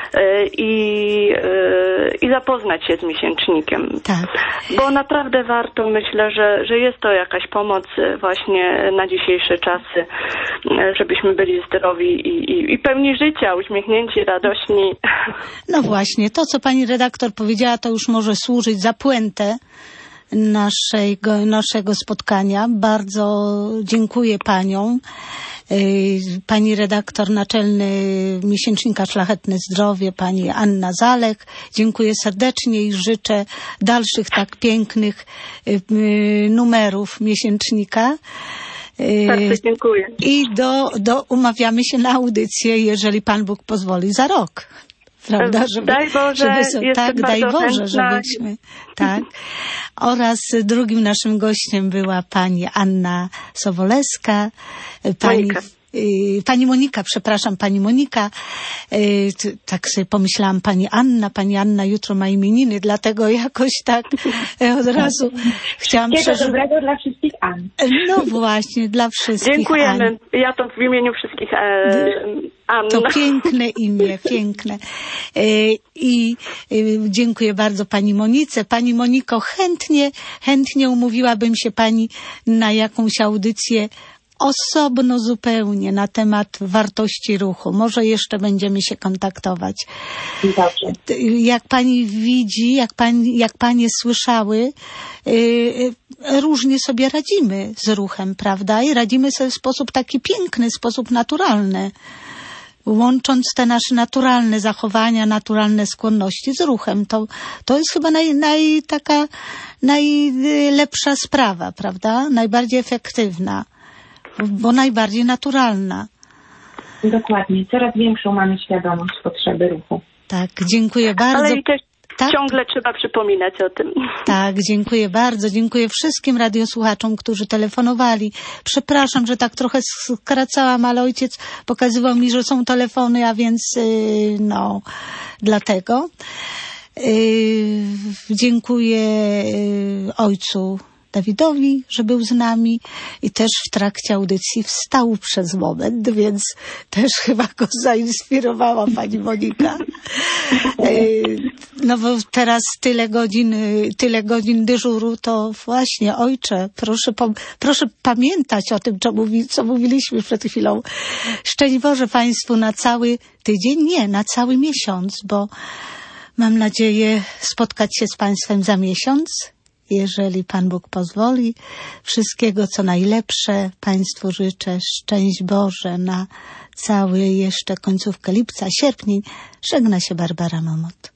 Speaker 2: i, i zapoznać się z miesięcznikiem.
Speaker 1: Tak.
Speaker 2: Bo naprawdę warto, myślę, że, że jest to jakaś pomoc właśnie na dzisiejsze czasy, żebyśmy byli zdrowi i, i, i pełni życia, uśmiechnięci, radośni.
Speaker 1: No właśnie, to co pani redaktor powiedziała, to już może służyć za puentę naszego, naszego spotkania. Bardzo dziękuję paniom. Pani redaktor naczelny miesięcznika Szlachetne Zdrowie, pani Anna Zalek. Dziękuję serdecznie i życzę dalszych tak pięknych numerów miesięcznika.
Speaker 2: Bardzo dziękuję.
Speaker 1: I do, do, umawiamy się na audycję, jeżeli Pan Bóg pozwoli, za rok. Prawda? Żeby,
Speaker 2: daj Boże,
Speaker 1: żeby, tak, daj Boże, chętna. żebyśmy, tak. Oraz drugim naszym gościem była pani Anna Sowoleska, pani
Speaker 2: Monika.
Speaker 1: Pani Monika, przepraszam, pani Monika, tak sobie pomyślałam, pani Anna, pani Anna jutro ma imieniny, dlatego jakoś tak od razu chciałam
Speaker 3: przeżyć. Wszystkiego dobrego dla wszystkich Ann.
Speaker 1: No właśnie, dla wszystkich
Speaker 2: Dziękujemy.
Speaker 1: Ann.
Speaker 2: Ja to w imieniu wszystkich e, Ann.
Speaker 1: To piękne imię, piękne. I dziękuję bardzo pani Monice. Pani Moniko, chętnie, chętnie umówiłabym się pani na jakąś audycję osobno zupełnie na temat wartości ruchu. Może jeszcze będziemy się kontaktować.
Speaker 3: Dobrze.
Speaker 1: Jak pani widzi, jak, pani, jak panie słyszały, yy, różnie sobie radzimy z ruchem, prawda? I radzimy sobie w sposób taki piękny, w sposób naturalny. Łącząc te nasze naturalne zachowania, naturalne skłonności z ruchem. To, to jest chyba naj, naj, taka najlepsza sprawa, prawda? Najbardziej efektywna, bo najbardziej naturalna.
Speaker 3: Dokładnie. Coraz większą mamy świadomość potrzeby ruchu.
Speaker 1: Tak, dziękuję bardzo.
Speaker 2: Ale i też
Speaker 1: tak?
Speaker 2: ciągle trzeba przypominać o tym.
Speaker 1: Tak, dziękuję bardzo. Dziękuję wszystkim radiosłuchaczom, którzy telefonowali. Przepraszam, że tak trochę skracałam, ale ojciec pokazywał mi, że są telefony, a więc yy, no, dlatego. Yy, dziękuję yy, ojcu Dawidowi, że był z nami i też w trakcie audycji wstał przez moment, więc też chyba go zainspirowała pani Monika. No bo teraz tyle godzin, tyle godzin dyżuru, to właśnie, ojcze, proszę, proszę pamiętać o tym, co, mówi, co mówiliśmy przed chwilą. Szczęść Boże Państwu na cały tydzień, nie, na cały miesiąc, bo mam nadzieję spotkać się z Państwem za miesiąc. Jeżeli Pan Bóg pozwoli, wszystkiego co najlepsze Państwu życzę. Szczęść Boże na cały jeszcze końcówkę lipca, sierpniu. Żegna się Barbara Momot.